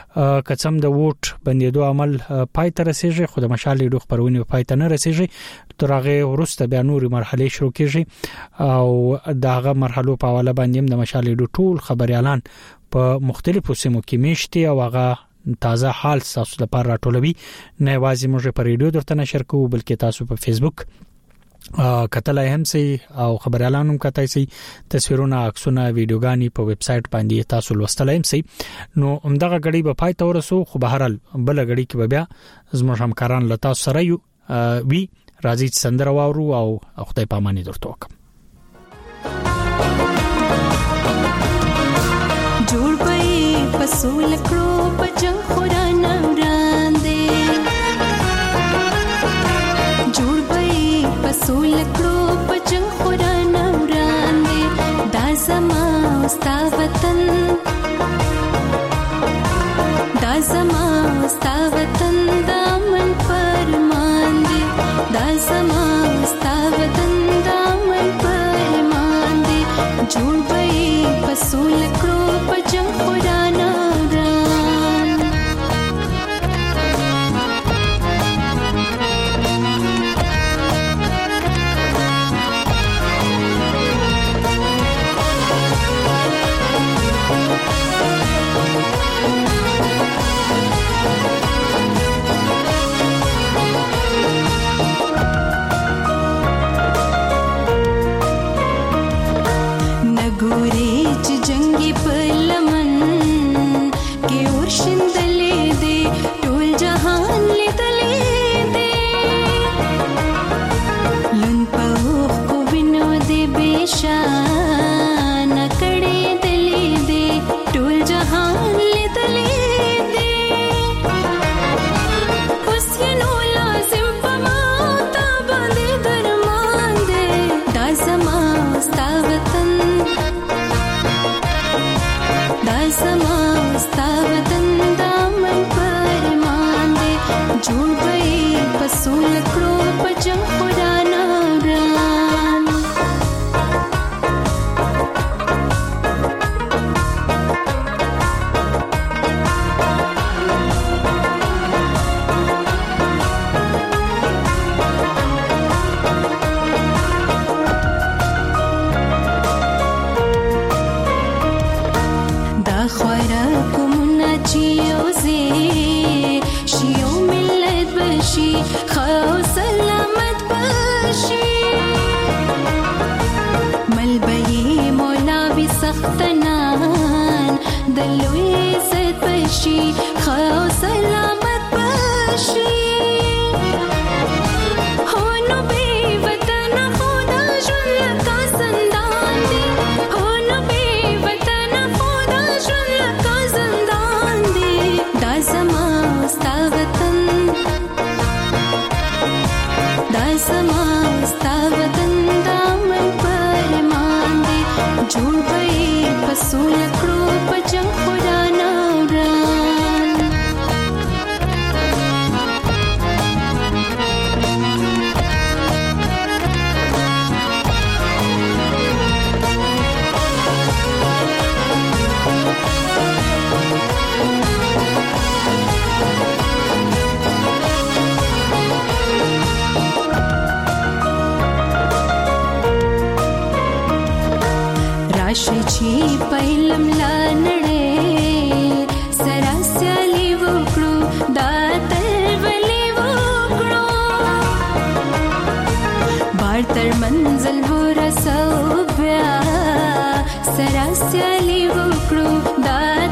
کڅم د ووټ بندیدو عمل پای ته رسیږي خو د مشال ریډیو خبرونه پای ته نه رسیږي ترغه ورسته بیا نوري مرحله شروع کیږي او داغه مرحلو په حواله باندې د مشال ریډیو ټول خبري اعلان په مختلفو سیمو کې میشتي او هغه تازه حال تاسو لپاره راټولوي نه یوازې موږ په ریډیو درته نشر کوو بلکې تاسو په فیسبوک کتلای هم سي او خبر اعلانوم کتای سي تصویرونه عکسونه ویډیوګانی په ویب سټ باندې تاسو لوستلای هم سي نو همدغه غړي په پای تور سو خو بهرال بل غړي کې بیا زموږ همکاران لتا سره یو وی راځي سندره واورو او خدای په امان درته وکم جوړ پي پسول کړو پجن خوران وړاندې جوړ پي پسول کړو پجن خوران وړاندې دا زما ستا وطن دا زما ستا وطن دا من فرمان دی دا زما ستا وطن دا من فرمان دی جوړ پي پسول کړو پجن خوران وړاندې سول کړو په جنگ خدا نوران راشي چې پهلم لا نړۍ سره سیالي وکړو دا تلولي وکړو بار تر منزل ورسو بیا سره سیالي وکړو دا